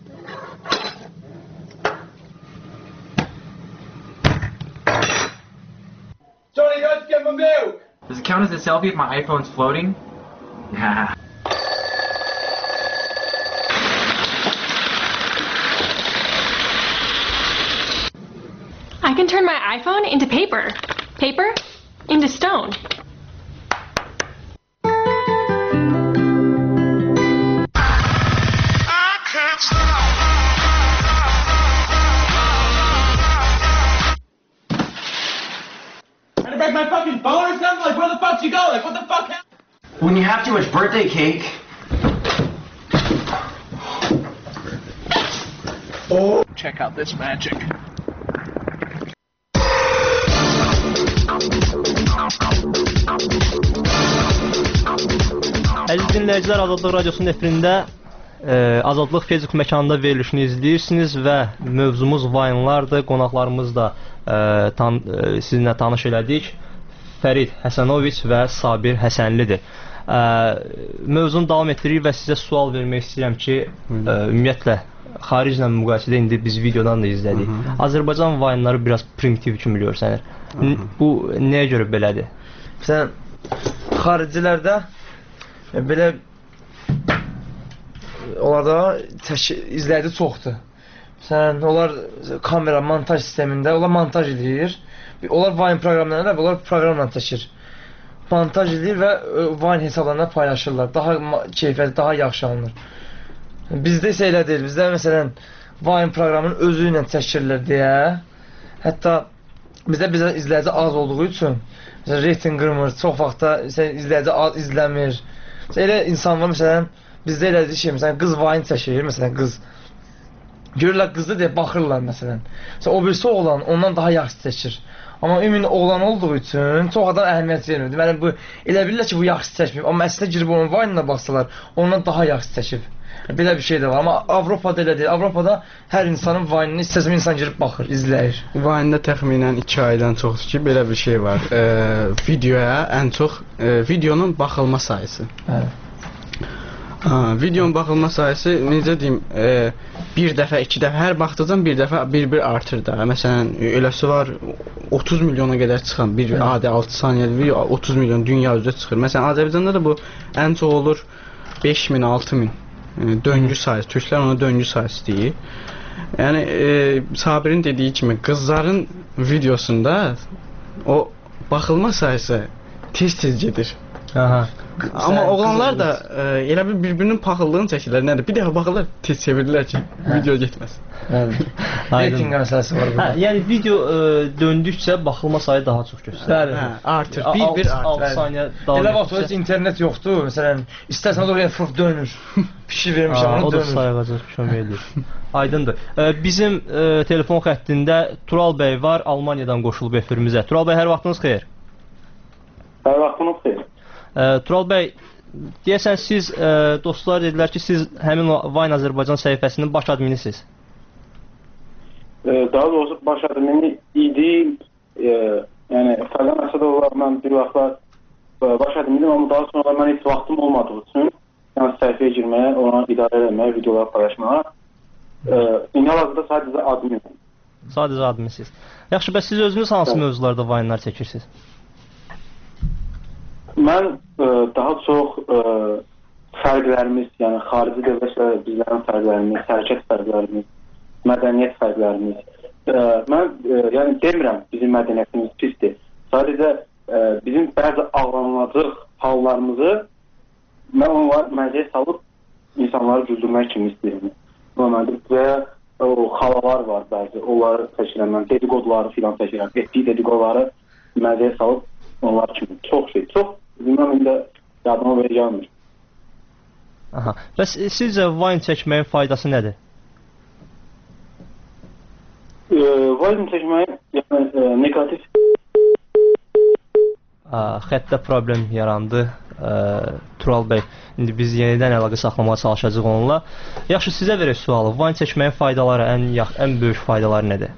Johnny, let's get my milk. Does it count as a selfie if my iPhone's floating? Nah. I can turn my iPhone into paper. Paper into stone. Trying to break my fucking phone or something? Like, where the fuck you go? Like, what the fuck happened? When you have too much birthday cake. Oh, check out this magic. Əziz dinləyicilər, Azadlıq Radiosunun efirində Azadlıq Facebook məkanında verilişini izləyirsiniz və mövzumuz Vine'lardır. Qonaqlarımız da sizinlə tanış elədik. Fərid Həsənoviç və Sabir Həsənlidir. Mövzunu davam etdiririk və sizə sual vermək istəyirəm ki, ümumiyyətlə xariclə müqayisədə indi biz videodan da izlədik. Azərbaycan Vine'ları biraz primitiv kimi görsənir. Bu nəyə görə belədir? Məsələn, xaricilərdə belə onlarda izləyici çoxdur. Məsələn, onlar kamera, montaj sistemində, onlar montaj edir. Onlar Vine proqramlarında və onlar proqramla çəkir. Montaj edir və Vine hesablarına paylaşırlar. Daha keyfiyyətli, daha yaxşı alınır. Bizdə isə elə deyil. Bizdə məsələn Vine proqramının özü ilə çəkirlər deyə. Hətta bizdə izləyici az olduğu üçün məsələn reyting qırmır, çox vaxtda izləyici az izləmir. Elə insan var məsələn bizdə elədir ki, məsələn qız Vine çəkir, məsələn qız görürlər qızdı deyə baxırlar məsələn. Məsələn o birisi oğlan ondan daha yaxşı çəkir. Amma ümumi oğlan olduğu üçün çox adam əhəmiyyət vermir. Deməli bu elə bilirlər ki, bu yaxşı çəkmir. Amma əslində girib onun Vine-ına baxsalar, ondan daha yaxşı çəkib. Belə bir şey də var. Amma Avropada elə deyil. Avropada hər insanın Vine-ini istəsəm insan girib baxır, izləyir. Vine-də təxminən 2 aydan çoxdur ki, belə bir şey var. Videoya ən çox videonun baxılma sayısı. Videonun baxılma sayısı necə deyim, bir dəfə, 2 dəfə, hər baxdıqdan bir dəfə bir artır da. Məsələn, eləsi var 30 milyona qədər çıxan bir adi 6 saniyəli video 30 milyon dünya üzrə çıxır. Məsələn, Azərbaycanda da bu ən çox olur 5000, 6000 döngü sayısı. Türklər ona döngü sayısı deyir. Yəni Sabirin dediyi kimi qızların videosunda o baxılma sayısı tez-tez gedir. Aha. Amma oğlanlar da elə bir-birinin paxıllığını çəkirlər. Nədir? Bir dəfə baxırlar, tez çevirirlər ki, video getməsin. Reyting məsələsi var burada. Yəni video döndükcə baxılma sayı daha çox göstərir. Artır. Bir artır. 6 saniyə davam elə vaxt heç internet yoxdur. Məsələn, istəsən oraya fırf dönür. Pişi vermişəm onu dönür. O da sayğacaq kömək edir. Aydındır. Bizim telefon xəttində Tural bəy var, Almaniyadan qoşulub efirimizə. Tural bəy, hər vaxtınız xeyir. Hər vaxtınız xeyir. Tural bəy, deyəsən siz, dostlar dedilər ki, siz həmin Vine Azərbaycan səhifəsinin baş adminisiniz. Daha doğrusu baş admini idi, yəni Fərqan Əsədovlarla bir vaxtlar baş adminim, amma daha sonra mən heç vaxtım olmadığı üçün yəni səhifəyə girməyə, ona idarə eləməyə, videolar paylaşmağa hal-hazırda sadəcə adminim. Sadəcə adminsiniz. Yaxşı, bəs siz özünüz hansı mövzularda Vine'lar çəkirsiniz? Mən daha çox fərqlərimiz, yəni xarici dövlətlə bizlərin fərqlərimiz, hərəkət fərqlərimiz, mədəniyyət fərqlərimiz. Mən yəni demirəm bizim mədəniyyətimiz pisdir. Sadəcə bizim bəzi ağlanılacaq hallarımızı mən onları məziyə salıb insanları güldürmək kimi istəyirəm. Və o xalalar var bəzi, onları çəkirəm mən, dedikoduları filan çəkirəm, etdiyi dedikoduları məziyə salıb onlar kimi. Çox şey, çox. Bilməm, indi yadıma belə gəlmir. Aha. Bəs sizcə Vine çəkməyin faydası nədir? Vine çəkməyin negativ. Xəttdə problem yarandı. Tural bəy, indi biz yenidən əlaqə saxlamağa çalışacağıq onunla. Yaxşı, sizə verək sualı. Vine çəkməyin faydaları, ən böyük faydaları nədir?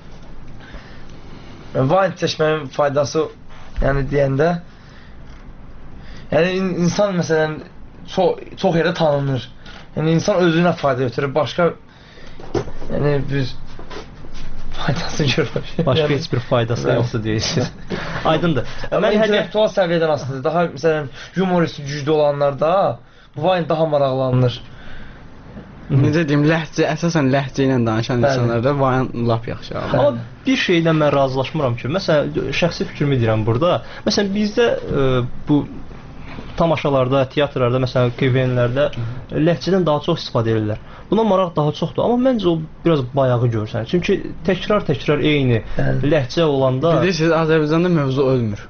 Vine çəkməyin faydası, yəni deyəndə yəni insan məsələn çox yerdə tanınır. Yəni insan özünə fayda götürür. Başqa yəni bir faydası görmür. Başqa heç bir faydası yoxdur deyirsiniz. Aydındır. Mən intellektual səviyyədən asılıdır. Daha məsələn humorist güclü olanlarda bu Vine daha maraqlanır. Necə deyim, əsasən ləhcə ilə danışan insanlarda Vine lap yaxşı. Amma bir şeylə mən razılaşmıram ki, məsələn şəxsi fikrimi deyirəm burada. Məsələn bizdə bu tamaşalarda, teatrlarda, məsələn, KVN-lərdə ləhcədən daha çox istifadə edirlər. Buna maraq daha çoxdur, amma məncə o biraz bayağı görsənir. Çünki təkrar eyni ləhcə olanda... Bilirsiniz, Azərbaycanda mövzu ölmür.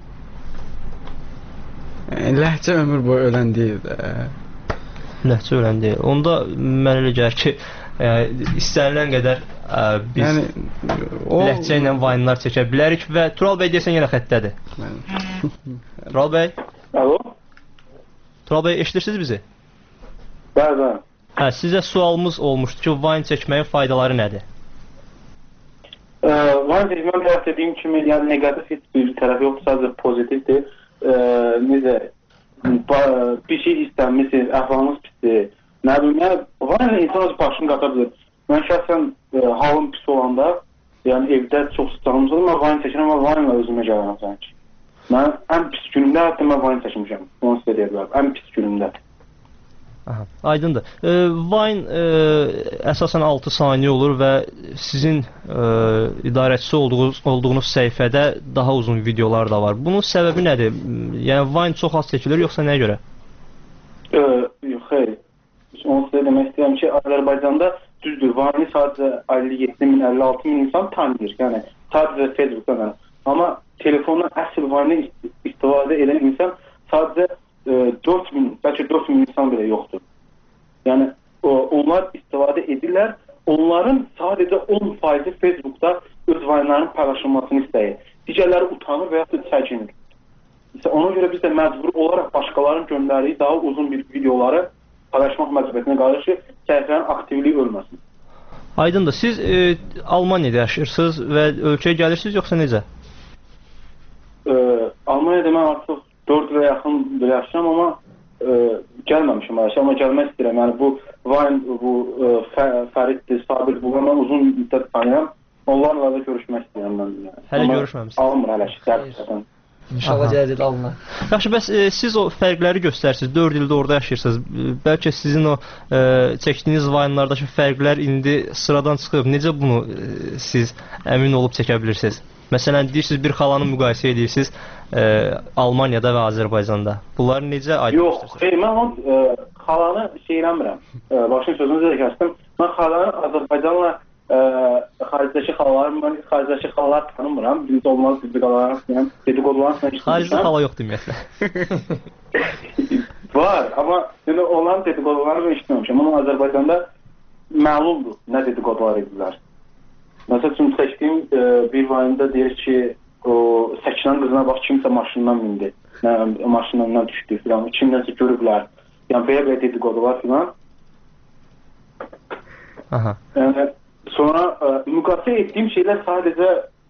Ləhcə ömür boyu ölən deyil də. Ləhcə ölən deyil. Onda mən elə gəlir ki, istənilən qədər biz ləhcə ilə Vine'lar çəkə bilərik və Tural bəy deyəsən yenə xəttədir. Tural bəy? Alo? Tural bəy, eşidirsiniz bizi? Bəli. Sizə sualımız olmuşdu ki, Vine çəkməyin faydaları nədir? Vine çəkməyin dediyim kimi, yəni negativ heç bir tərəfi yoxdur, sadəcə pozitivdir. Necə bir şey istənmisiniz, əhvalınız pisdir. Nə bilim, yəni Vine insan öz başını qata bilir. Mən şəxsən halım pis olanda, yəni evdə çox sıcağımız olur, mən Vine çəkirəm və Vine ilə özümə gəlirəm sanki. Mən ən pis günümdə hətta mən Vine çəkmişəm. Onu sizə deyə bilərəm. Ən pis günümdə. Aha, aydındır. Vine əsasən 6 saniyə olur və sizin idarəçisi olduğunuz səhifədə daha uzun videolar da var. Bunun səbəbi nədir? Yəni Vine çox az çəkilir, yoxsa nəyə görə? Yox, xeyr. Onu sizə demək istəyirəm ki, Azərbaycanda düzdür, Vine'i sadəcə 57 min, 56 min insan tanıyır. Yəni sadəcə Facebook'dan. Amma telefondan əsl Vine'i istifadə edən insan sadəcə 4 min, bəlkə 4 min insan belə yoxdur. Yəni onlar istifadə edirlər. Onların sadəcə 10% Facebook'da öz Vine'ların paylaşılmasını istəyir. Digərləri utanır və ya da çəkinir. Ona görə biz də məcbur olaraq başqalarının göndərdiyi daha uzun bir videoları paylaşmaq məcburiyyətinə qalır ki, səhifənin aktivliyi ölməsin. Aydındır. Siz Almaniyada yaşayırsınız və ölkəyə gəlirsiniz, yoxsa necə? Almaniyada mən artıq 4 ilə yaxın yaşayıram, amma gəlməmişim Ayşə, amma gəlmək istəyirəm. Yəni bu Vine, bu Fəriddir, Sabir, bu mən uzun müddət tanıyam. Onlarla da görüşmək istəyirəm mən. Hələ görüşməmisiniz? Almır hələ ki. İnşallah gələcək alınır. Yaxşı, bəs siz o fərqləri göstərsiniz. 4 ildə orada yaşayırsınız. Bəlkə sizin o çəkdiyiniz Vine'lardakı fərqlər indi sıradan çıxıb. Necə bunu siz əmin olub çəkə bilirsiniz? Məsələn, deyirsiniz bir xalanı müqayisə edirsiniz Almaniyada və Azərbaycanda. Bunları necə aydın göstərsiniz? Yox, mən xalanı şey eləmirəm. Başın sözünüzü də kəsdim. Mən xalanı Azərbaycanla xaricdəki xalalar tanımıram. Bizdə olmaz, dedikodularına xaricdə xala yox deməklə. Var, amma onların dedikodularını işləməmişəm. Amma Azərbaycanda məlumdur nə dedikodular edirlər. Məsəl üçün çəkdiyim bir Vine'da deyir ki, o Səkinən qızına bax, kimsə maşından mindi, maşından düşdü filan, kimdənsə görüblər. Yəni belə dedikodular filan. Yəni sonra müqayisə etdiyim şeylər sadəcə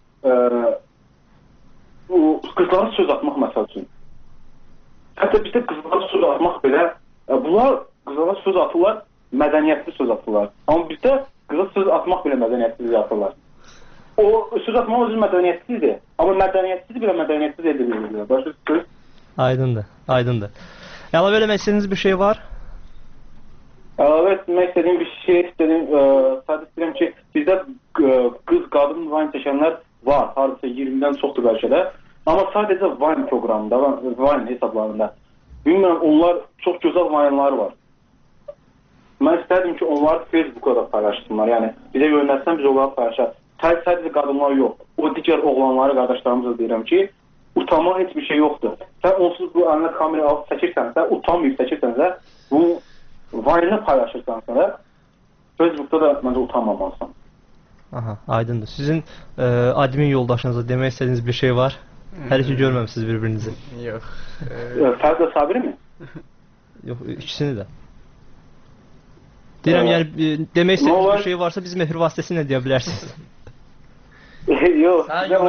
qızlara söz atmaq məsəl üçün. Hətta bizdə qızlara söz atmaq belə, bunlar qızlara söz atırlar, mədəniyyətli söz atırlar. Amma bizdə qıza söz atmaq belə mədəniyyətsiz atırlar. O söz atmaq özü mədəniyyətsizdir, amma mədəniyyətsiz belə mədəniyyətsiz edilir. Başqa söz? Aydındır, aydındır. Əlavə eləmək istədiyiniz bir şey var? Əlavə etmək istədiyim bir şey sadəcə istəyirəm ki, bizdə qız, qadın Vine çəkənlər var, hardasa 20-dən çoxdur bəlkə də. Amma sadəcə Vine proqramında, Vine hesablarında. Bilmirəm, onlar çox gözəl Vine'lar var. Mən istərdim ki, onları Facebook'a da paylaşsınlar. Yəni, bizə yönəlsən biz onları paylaşaq. Sadəcə qadınlar yox. O digər oğlanları, qardaşlarımıza deyirəm ki, utanmaq heç bir şey yoxdur. Sən onsuz bu əlinə kamera alıb çəkirsənsə, utanmayıb çəkirsənsə, bunu Vine'ı paylaşırsansə da, Facebook'da da məncə utanmamalısan. Aha, aydındır. Sizin admin yoldaşınıza demək istədiyiniz bir şey var? Hələ ki görməmişsiniz bir-birinizi. Yox. Fərdə Sabir mi? Yox, ikisini də. Deyirəm, yəni demək istədiyiniz bir şey varsa biz mehr vasitəsilə deyə bilərsiniz. Yox,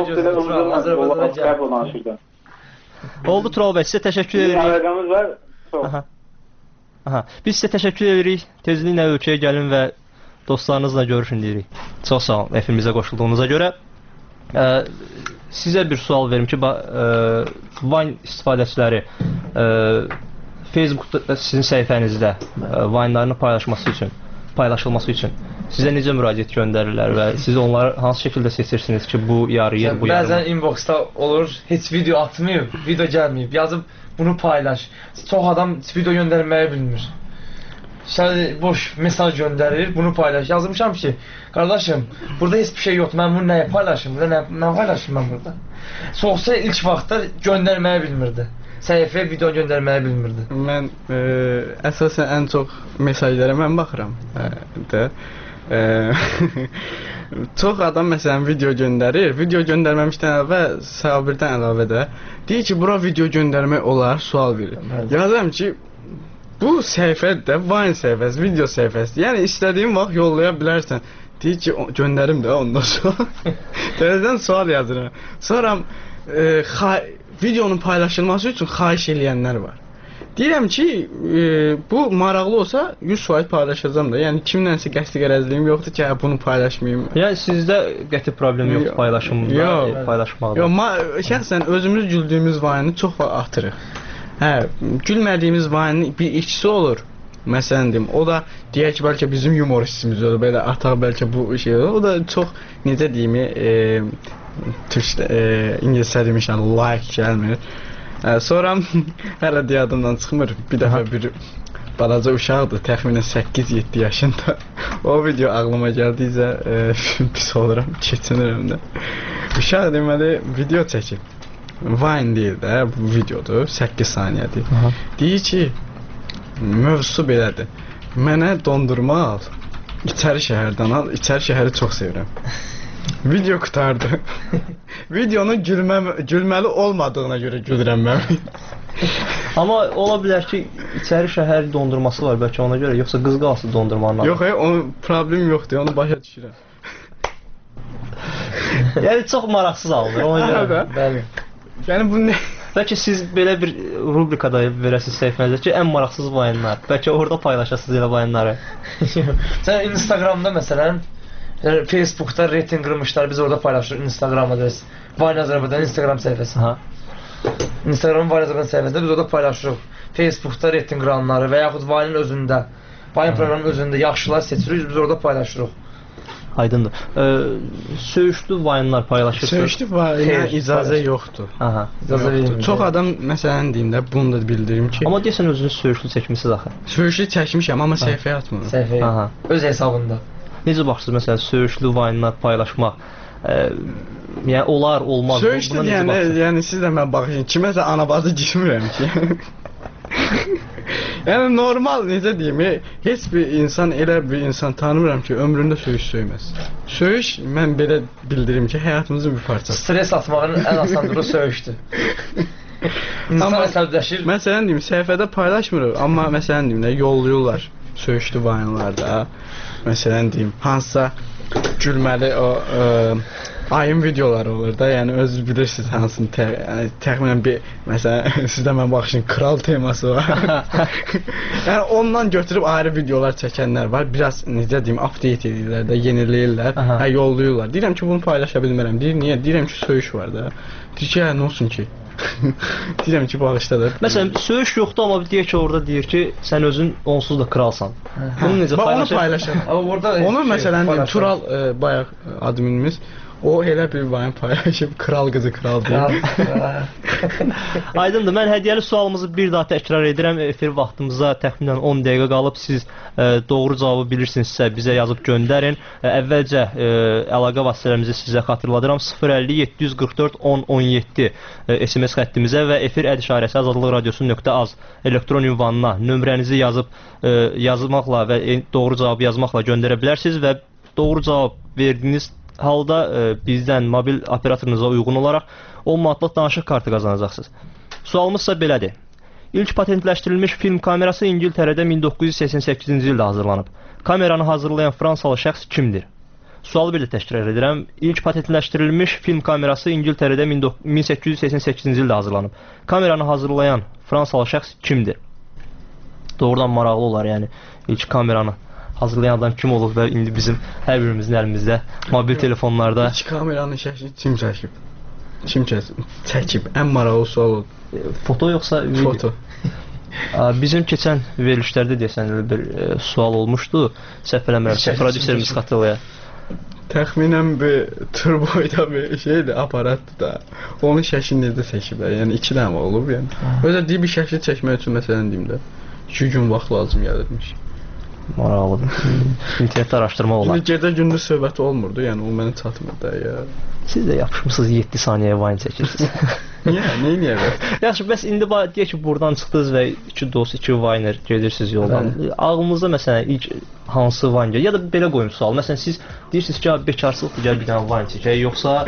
oldu Tural bəy, sizə təşəkkür edirik. Əlaqəmiz var. Aha. Biz sizə təşəkkür edirik. Tezliklə ölkəyə gəlin və dostlarınızla görüşün deyirik. Çox sağ olun efimizə qoşulduğunuza görə. Sizə bir sual verim ki, Vine istifadəçiləri Facebookda sizin səhifənizdə Vine'larını paylaşılması üçün sizə necə müraciət göndərirlər və siz onları hansı şəkildə seçirsiniz ki, bu yarıyır, bu yarımır? Bəzən inboxda olur, heç video atmayıb, video gəlməyib, yazıb bunu paylaş. Çox adam video göndərməyi bilmir. Boş mesaj göndərir, bunu paylaş. Yazmışam ki, qardaşım, burada heç bir şey yoxdur, mən bunu nəyə paylaşım? Nə paylaşım mən burada? Soğusa ilk vaxtda göndərməyi bilmirdi. Səhifəyə video göndərməyi bilmirdi. Mən əsasən ən çox mesajlara mən baxıram. Çox adam məsələn video göndərir. Video göndərməmişdən əvvəl Sabirdən əlavə də deyir ki, bura video göndərmək olar, sual verir. Yazıram ki, bu səhifədə Vine səhifəsi, video səhifəsi. Yəni istədiyin vaxt yollaya bilərsən. Deyir ki, göndərim də ondan sonra. Təzədən sual yazıram. Sonra videonun paylaşılması üçün xahiş eləyənlər var. Deyirəm ki, bu maraqlı olsa 100% paylaşacağam da. Yəni kimlənsə qəsdi qərəzliyim yoxdur ki, bunu paylaşmayım. Yəni sizdə qəti problem yoxdur paylaşmaqda. Yox, şəxsən özümüz güldüyümüz vayını çox vaxt atırıq. Hə, gülmədiyimiz vayının bir ikisi olur. Məsələn deyim, o da deyək ki, bəlkə bizim humoristimiz olur, belə ataq bəlkə bu şey olur. O da çox, necə deyim, İngiliscə demişəm, like gəlmir. Sonra hələ yadımdan çıxmır, bir dəfə bir balaca uşaqdır, təxminən 8-7 yaşında. O video ağlıma gəldiycə pis oluram, keçinirəm də. Uşaq deməli video çəkib. Vine deyil də, bu videodur, 8 saniyədir. Deyir ki, mövzusu belədir. Mənə dondurma al, İçəri şəhərdən al, İçəri şəhəri çox sevirəm. Video qutardı. Videonun gülməli olmadığına görə gülürəm mən. Amma ola bilər ki, İçəri şəhər dondurması var bəlkə ona görə, yoxsa qız qalsı dondurmanın adı. Yox, onun problem yoxdur, onu başa düşürəm. Yəni çox maraqsız alınır ona görə. Bəli. Yəni bu nə? Bəlkə siz belə bir rubrikada verəsiniz səhifənizdə ki, ən maraqsız vayınlar. Bəlkə orada paylaşasınız elə vayınları. Sən Instagramda məsələn, Facebookda reyting qırmışlar, biz orada paylaşırıq Instagramda da. Vayne Azərbaycan Instagram səhifəsi. Instagramın Vayne Azərbaycan səhifəsində biz orada paylaşırıq. Facebookda reyting qıranları və yaxud Vayne'ın özündə, Vayne proqramının özündə yaxşılar seçirik, biz orada paylaşırıq. Aydındır. Söyüşlü vayınlar paylaşırsınız. Söyüşlü vayına icazə yoxdur. İcazə verilmir. Çox adam, məsələn deyim də, bunu da bildirim ki... Amma deyəsən özünüz söyüşlü çəkmişsiniz axı. Söyüşlü çəkmişəm, amma səhifəyə atmıram. Səhifəyə, öz hesabında. Necə baxırsınız, məsələn, söyüşlü vayınlar paylaşmaq? Yəni, olar, olmaz. Söyüşlü yəni siz də mən baxışın, kiməsə anabazı girmirəm ki. Yəni normal, necə deyim, heç bir insan, elə bir insan tanımıram ki, ömründə söyüş söyməz. Söyüş, mən belə bildirim ki, həyatımızın bir parçası. Stres atmağın ən asandığı söyüşdür. İnsan əsəbləşir. Məsələn deyim, səhifədə paylaşmırıq, amma məsələn deyim, yollayırlar söyüşlü vayınlarda. Məsələn deyim, hansısa gülməli o ayın videoları olur da, yəni özünüz bilirsiniz hansını, təxminən bir, məsələn, sizdə mən baxışın kral teması var. Yəni ondan götürüb ayrı videolar çəkənlər var, biraz, necə deyim, update edirlər də, yeniləyirlər, yollayırlar. Deyirəm ki, bunu paylaşa bilmərəm, deyir, niyə? Deyirəm ki, söyüş var da. Deyir ki, nə olsun ki? Deyirəm ki, bağışdadır. Məsələn, söyüş yoxdur, amma deyək ki, orada deyir ki, sən özün onsuz da kralsan. Bunu necə paylaşır? Onu paylaşır. Onu məsələn, Tural, bayaq adminimiz, o elə bir vayın paylaşıb, kral qızı kral deyil. Aydındır, mən hədiyyəli sualımızı bir daha təkrar edirəm. Efir vaxtımıza təxminən 10 dəqiqə qalıb. Siz doğru cavabı bilirsinizsə bizə yazıb göndərin. Əvvəlcə əlaqə vasitələrimizi sizə xatırladıram. 050-744-10-17 SMS xəttimizə və efir @işarəsi azadlıqradiosu.az elektron ünvanına nömrənizi yazmaqla və doğru cavabı yazmaqla göndərə bilərsiniz və doğru cavab verdiyiniz halda bizdən mobil operatorunuza uyğun olaraq 10 manatlıq danışıq kartı qazanacaqsınız. Sualımız ise belədir. İlk patentləşdirilmiş film kamerası İngiltərədə 1988-ci ildə hazırlanıb. Kameranı hazırlayan Fransalı şəxs kimdir? Sualı bir də təkrar edirəm. İlk patentləşdirilmiş film kamerası İngiltərədə 1888-ci ildə hazırlanıb. Kameranı hazırlayan Fransalı şəxs kimdir? Doğrudan maraqlı olar, yəni ilk kameranı hazırlayan adam kim olub və indi bizim hər birimizin əlimizdə mobil telefonlarda. İlk kameranın şəkli kim çəkib? Kim çəkib? Ən maraqlı sual oldu. Foto yoxsa video? Foto. Bizim keçən verilişlərdə deyəsən bir sual olmuşdu. Səhv eləmirəmsə, prodüserimiz xatırlayır. Təxminən bir turboyda bir şeydir, aparatdır da. Onun şəklini necə çəkiblər? Yəni 2 dənə olub, yəni. Özə deyib bir şəkli çəkmək üçün məsələn deyim də 2 gün vaxt lazım gəlirmiş. Maraqlıdır. İnternetdə araşdırma olar. Gecə gündüz söhbəti olmurdu, yəni o mənə çatmır da ya. Siz də yapışmısınız 7 saniyəyə vayın çəkirsiniz. Niyə? Yaxşı, bəs indi deyək ki, buradan çıxdınız və 2 dost, 2 vayner gedirsiniz yoldan. Ağlınızda məsələn ilk hansı vayn gəlir? Ya da belə qoyum sual. Məsələn siz deyirsiniz ki, bekarsılıqdır, gəl bir dənə vayn çəkək, yoxsa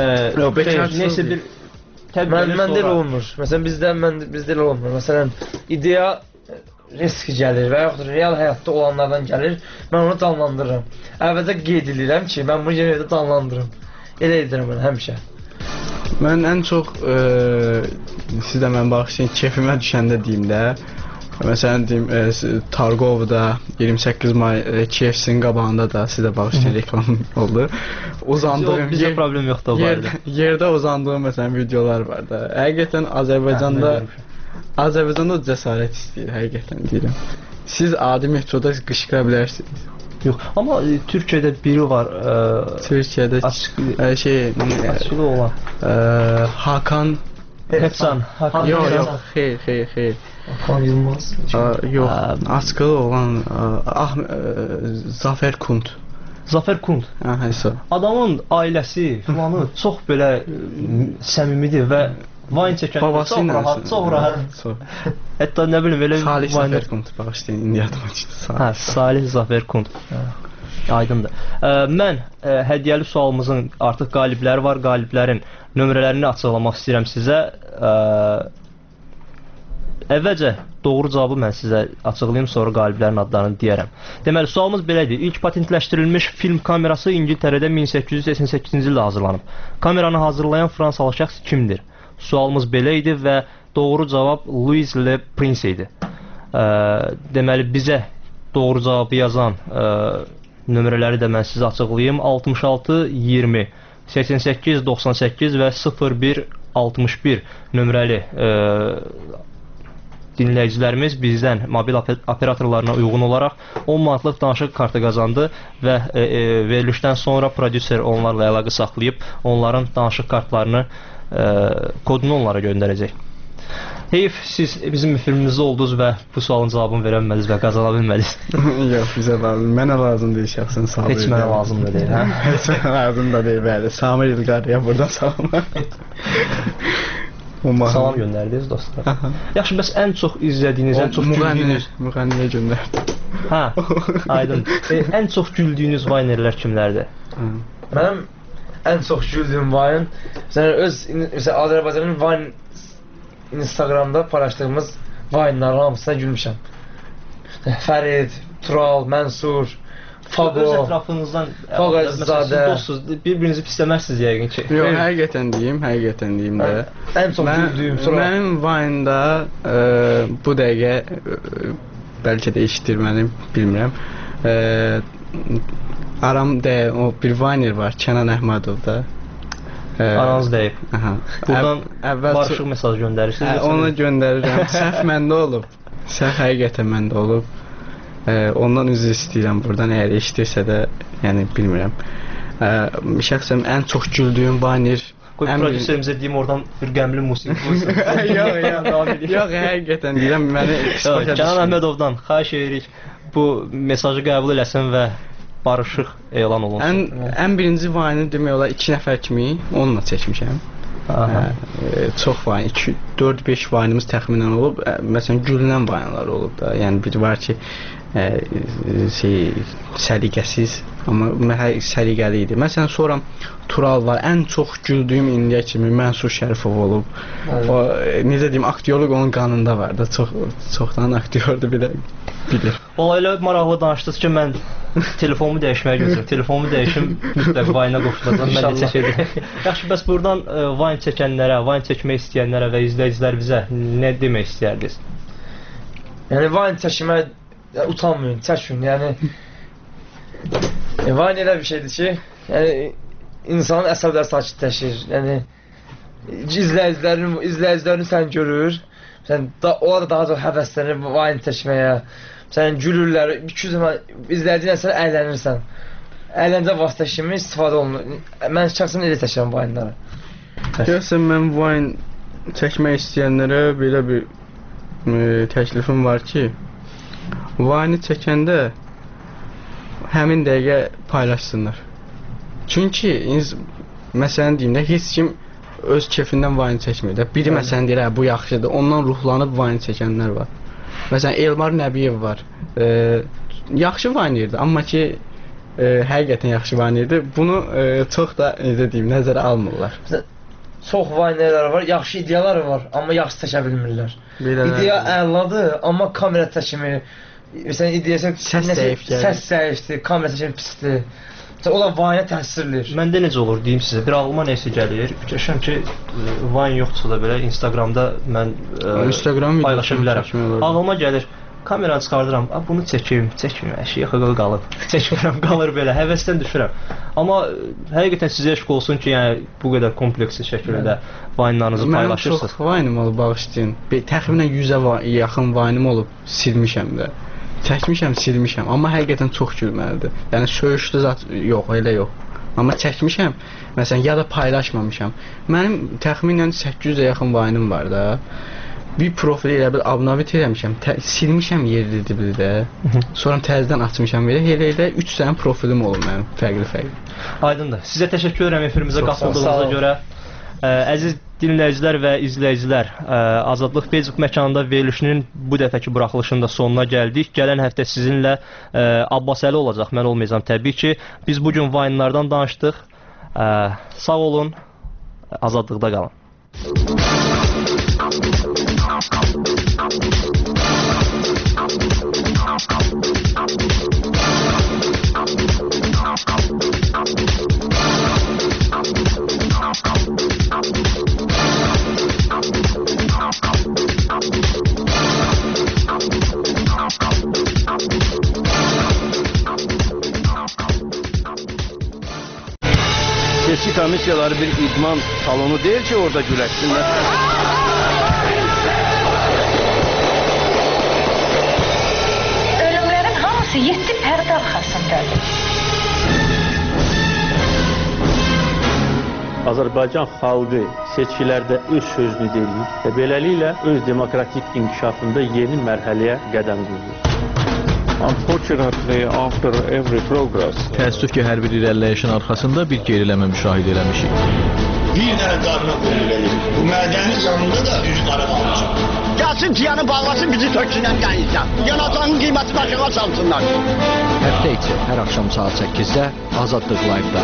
neysə bir Məndə elə olmur. Məsələn bizdə elə olmur. Məsələn ideya risk gəlir və yaxud real həyatda olanlardan gəlir, mən onu canlandırıram. Əvvəlcə qeyd edirəm ki, mən bunu yenə də canlandırım. Elə edirəm mən həmişə. Mən ən çox siz də mən bağışlayın, keyfimə düşəndə deyim də. Məsələn deyim, Targovda 28 may KFC-nin qabağında da siz də bağışlayın reklam oldu. Uzandığım bizə problem yoxdur o barədə. Yerdə uzandığım məsələn videolar var da. Həqiqətən Azərbaycanda o cəsarət istəyir, həqiqətən deyirəm. Siz adi metroda qışqıra bilərsiniz. Yox, amma Türkiyədə biri var. Türkiyədə açığı olan. Hakan Hepsan. Yox, xeyr. Hakan Yılmaz. Yox, açığı olan Zafer Kunt. Zafer Kunt. Hə, adamın ailəsi filanı çox belə səmimidir və Vine çəkəndə çox rahat. Hətta nə bilim elə Salih Zafer Kunt bağışlayın, indi yadıma çıxdı. Hə, Salih Zafer Kunt. Aydındır. Mən hədiyyəli sualımızın artıq qalibləri var. Qaliblərin nömrələrini açıqlamaq istəyirəm sizə. Əvvəlcə doğru cavabı mən sizə açıqlayım, sonra qaliblərin adlarını deyərəm. Deməli, sualımız belədir. İlk patentləşdirilmiş film kamerası İngiltərədə 1888-ci ildə hazırlanıb. Kameranı hazırlayan Fransalı şəxs kimdir? Sualımız belə idi və doğru cavab Louis Le Prince idi. Deməli, bizə doğru cavabı yazan nömrələri də mən sizə açıqlayım. 66 20 88 98 və 01 61 nömrəli dinləyicilərimiz bizdən mobil operatorlarına uyğun olaraq 10 manatlıq danışıq kartı qazandı və verilişdən sonra prodüser onlarla əlaqə saxlayıb onların danışıq kartlarını kodunu onlara göndərəcək. Heyf, siz bizim filmimizdə oldunuz və bu sualın cavabını verə bilmədiniz və qazana bilmədiniz. Yox, bizə lazım. Mənə lazım deyil şəxsən. Heç mənə lazım da deyil, hə? Heç mənə lazım da deyil, bəli. Samir İlqarıya buradan salam. Salam göndərdiniz dostlar. Yaxşı, bəs ən çox izlədiyiniz, ən çox güldüyünüz... Müğənniyə göndərdim. Hə, aydın. Ən çox güldüyünüz Vinerlər kimlərdir? Mənim ən çox güldüyüm Vine, məsələn, Azərbaycanın Vine Instagramda paylaşdığımız Vine'ların hamısına gülmüşəm. Fərid, Tural, Mənsur, Fago, öz ətrafınızdan Faqazizadə. Dostsuz, bir-birinizi pisləməzsiniz yəqin ki. Yox, həqiqətən deyim də. Ən çox güldüyüm Tural. Mənim Vine'da bu dəqiqə bəlkə də eşitdirmənim, bilmirəm. Aramda o bir Viner var, Kənan Əhmədovda. Aranız deyib. Buradan barışıq mesaj göndərirsiniz. Onu göndərirəm. Səhv məndə olub. Səhv həqiqətən məndə olub. Ondan üzr istəyirəm buradan, əgər eşidirsə də, yəni bilmirəm. Şəxsən ən çox güldüyüm Viner. Qoy prodüserimizə deyim, oradan bir qəmli musiqi qoysun. Yox, həqiqətən deyirəm, məni Kənan Əhmədovdan xahiş edirik, bu mesajı qəbul eləsin və barışıq elan olunsun. Ən birinci Vine-i demək olar 2 nəfər kimi onunla çəkmişəm. Çox Vine, 4-5 Vine-imiz təxminən olub. Məsələn, gülünən Vine-lar olub da. Yəni, biri var ki, səliqəsiz, amma səliqəli idi. Məsələn, sonra Tural var. Ən çox güldüyüm indiyə kimi Mənsur Şərifov olub. Necə deyim, aktyorluq onun qanında var da. Çoxdan aktyordur, bilir. Valla elə maraqlı danışdınız ki, mən telefonumu dəyişməyə gözləyirəm. Telefonumu dəyişim, mütləq Vine-a qoşulacam. Mən də çəkəcəm. Yaxşı, bəs buradan Vine çəkənlərə, Vine çəkmək istəyənlərə və izləyicilərimizə nə demək istəyərdiniz? Yəni, Vine çəkməyə utanmayın, çəkin. Yəni, Vine elə bir şeydir ki, yəni, insanın əsəbləri sakitləşir. Yəni, izləyicilərini sən görür. Onlar da daha çox həvəslənir Vine çəkməyə. Sən gülürlər, 200 zaman izləyicilər sən əylənirsən. Əyləncə vasitə kimi istifadə olunur. Mən şəxsən elə çəkirəm Vine-ları. Görürsən, mən Vine çəkmək istəyənlərə belə bir təklifim var ki, Vine-i çəkəndə həmin dəqiqə paylaşsınlar. Çünki, məsələn deyim də, heç kim öz kefindən Vine çəkmir də. Biri məsələn deyir, bu yaxşıdır, ondan ruhlanıb Vine çəkənlər var. Məsələn, Elmar Nəbiyev var. Yaxşı Vine'dir, amma ki, həqiqətən yaxşı Vine'dir. Bunu çox da, necə deyim, nəzərə almırlar. Çox Vine'lər var, yaxşı ideyalar var, amma yaxşı çəkə bilmirlər. İdeya əladır, amma kamera çəkimi, məsələn, ideyası səs zəifdir, kamera çəkimi pisdir. Onlar Vine-ə təsirləyir. Məndə necə olur deyim sizə, bir ağlıma nəsə gəlir. Fikirləşirəm ki, Vine yoxdursa da belə Instagramda mən paylaşa bilərəm. Ağlıma gəlir, kameranı çıxardıram, bunu çəkim, əşiyə xıqıl qalıb. Çəkmirəm, qalır belə, həvəsdən düşürəm. Amma həqiqətən sizə eşq olsun ki, yəni bu qədər kompleksli şəkildə Vine-larınızı paylaşırsınız. Mənim çox Vine-im olub, bağışlayın. Təxminən 100-ə yaxın Vine-im olub, silmişəm də. Çəkmişəm, silmişəm, amma həqiqətən çox gülməlidir. Yəni söyüşlü zat yox, elə yox. Amma çəkmişəm, məsələn, ya da paylaşmamışam. Mənim təxminən 800-ə yaxın Vine-im var da. Bir profili elə bir abunavit eləmişəm, silmişəm yerli-dibli də. Sonra təzədən açmışam elə 3 dənə profilim olub mənim, fərqli-fərqli. Aydındır. Sizə təşəkkür edirəm efirimizə qatıldığınıza görə. Əziz dinləyicilər və izləyicilər, Azadlıq Facebook məkanında verilişinin bu dəfəki buraxılışının da sonuna gəldik. Gələn həftə sizinlə Abbasəli olacaq, mən olmayacağam təbii ki. Biz bugün Vine-lardan danışdıq. Sağ olun, azadlıqda qalın. Seçki komissiyaları bir idman salonu deyil ki orada güləşsinlər. Ölümlərin hamısı 7 pərdə arxasındadır. Azərbaycan xalqı seçkilərdə öz sözünü deyir və beləliklə öz demokratik inkişafında yeni mərhələyə qədəm qoyur. Unfortunately, after every progress, təəssüf ki, hər bir irəliləyişin arxasında bir geriləmə müşahidə eləmişik. Bir dənə qarına qoyulur. Bu mədənin yanında da üzü qara qalmışıq. Gəlsin tiyanı bağlasın, bizi töksünlər gəlirsən. Yanacağın qiyməti başına salsınlar. Həftə içi, hər axşam saat 8-də Azadlıq Live-da.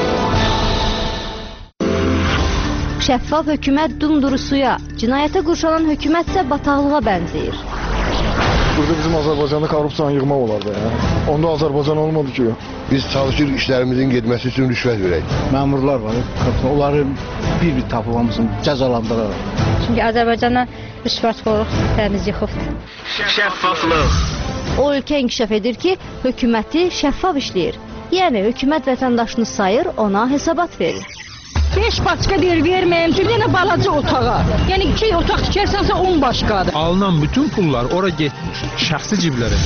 Şəffaf hökumət dumduru suya, cinayətə qurşalan hökumət isə bataqlığa bənzəyir. Burada bizim Azərbaycanda korrupsiyanı yığmaq olardı ya. Onda Azərbaycan olmadı ki. Biz çalışır işlərimizin getməsi üçün rüşvət verək. Məmurlar var, onları bir-bir tapılmasın, cəzalandıraraq. Çünki Azərbaycandan rüşvətxorluq təmiz yıxıbdır. Şəffaflıq. O ölkə inkişaf edir ki, hökuməti şəffaf işləyir. Yəni, hökumət vətəndaşını sayır, ona hesabat verir. 5 başqa deyir, verməyəm ki, yenə balaca otağa. Yəni 2 otaq tikərsənsə 10 başqadır. Alınan bütün pullar ora getmir, şəxsi ciblərə.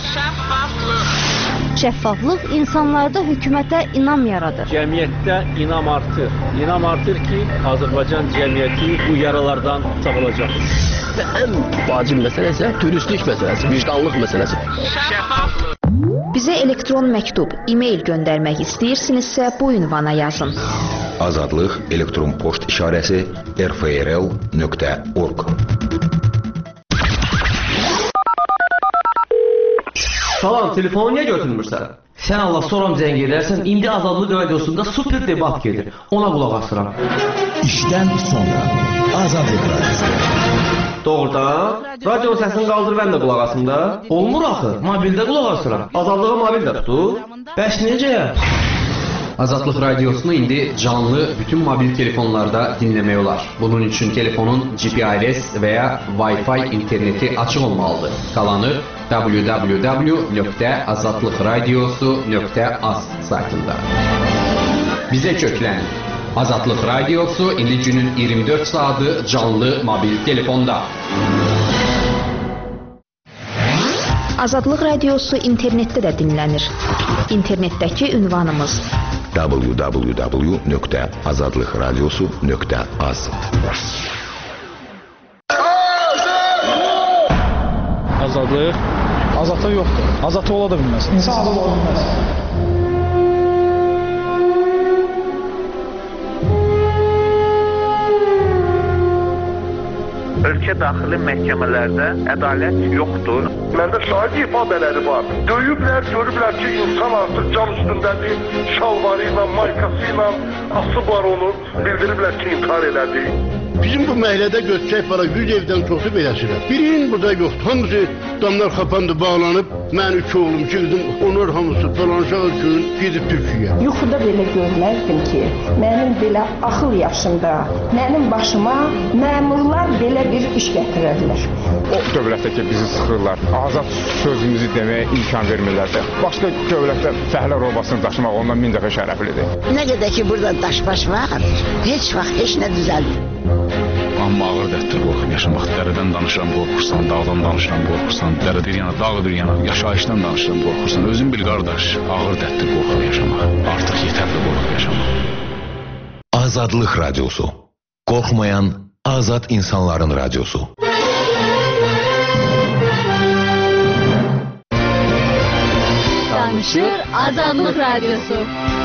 Şəffaflıq insanlarda hökumətə inam yaradır. Cəmiyyətdə inam artır. İnam artır ki, Azərbaycan cəmiyyəti bu yaralardan sağılacaq. Və ən vacib məsələ isə dürüstlük məsələsi, vicdanlıq məsələsi. Şəffaflıq. Bizə elektron məktub, e-mail göndərmək istəyirsinizsə bu ünvana yazın. Azadlıq elektron poçt işarəsi rfrl.org. Salam, telefonu niyə götürmürsən? Sən Allah soram zəng edərsən, indi Azadlıq radiosunda super debat gedir. Ona qulaq asıram. İşdən sonra Azadlıq radiosu. Doğrudan, radio səsini qaldır, mən də qulaq asım da. Olmur axı, mobildə qulaq asıram. Azadlığa mobildə tutur. Bəs necə? Azadlıq radiosunu indi canlı bütün mobil telefonlarda dinləmək olar. Bunun üçün telefonun GPRS və ya Wi-Fi interneti açıq olmalıdır. Qalanı www.azadlıqradiosu.az saytında. Bizə köklən. Azadlıq radiosu indi günün 24 saatı canlı mobil telefonda. Azadlıq radiosu internetdə də dinlənir. İnternetdəki ünvanımız www.azadlıqradiosu.az. Azadlıq? Azadlıq yoxdur. Azadlıq ola da bilməz. İnsan azad ola bilməz. Ölkə daxili məhkəmələrdə ədalət yoxdur. Məndə şahid ifadələri var. Döyüblər, görüblər ki, insan artıq can üstündədir. Şalvarı ilə, maykası ilə asıb var onu. Bildiriblər ki, intihar elədi. Bizim bu məhəllədə göstərək var, 100 evdən çoxu beləsinə. Birinin burada yoxdur. Hamısı damlar xapandı, bağlanıb. mən üç oğlum girdim, onlar hamısı falanşağı gün gedib Türkiyə. Yuxuda belə görməzdim ki, mənim belə axıl yaşında, mənim başıma məmurlar belə bir iş gətirərlər. O dövlətdəki bizi sıxırlar, azad sözümüzü deməyə imkan vermirlər də. Başqa dövlətdə fəhlə robasını daşımaq ondan min dəfə şərəflidir. Nə qədər ki, burada daş-baş var, heç vaxt heç nə düzəlmir. Amma ağır dərddir qorxub yaşamaq. Dərədən danışıram, qorxursan, dağdan danışıram, qorxursan, dərə bir yana, dağ bir yana, yaşayışdan danışıram, qorxursan. Özün bil qardaş, ağır dərddir qorxub yaşamaq. Artıq yetərli qorxub yaşamaq. Azadlıq Radyosu. Qorxmayan azad insanların radyosu. Danışır Azadlıq Radyosu.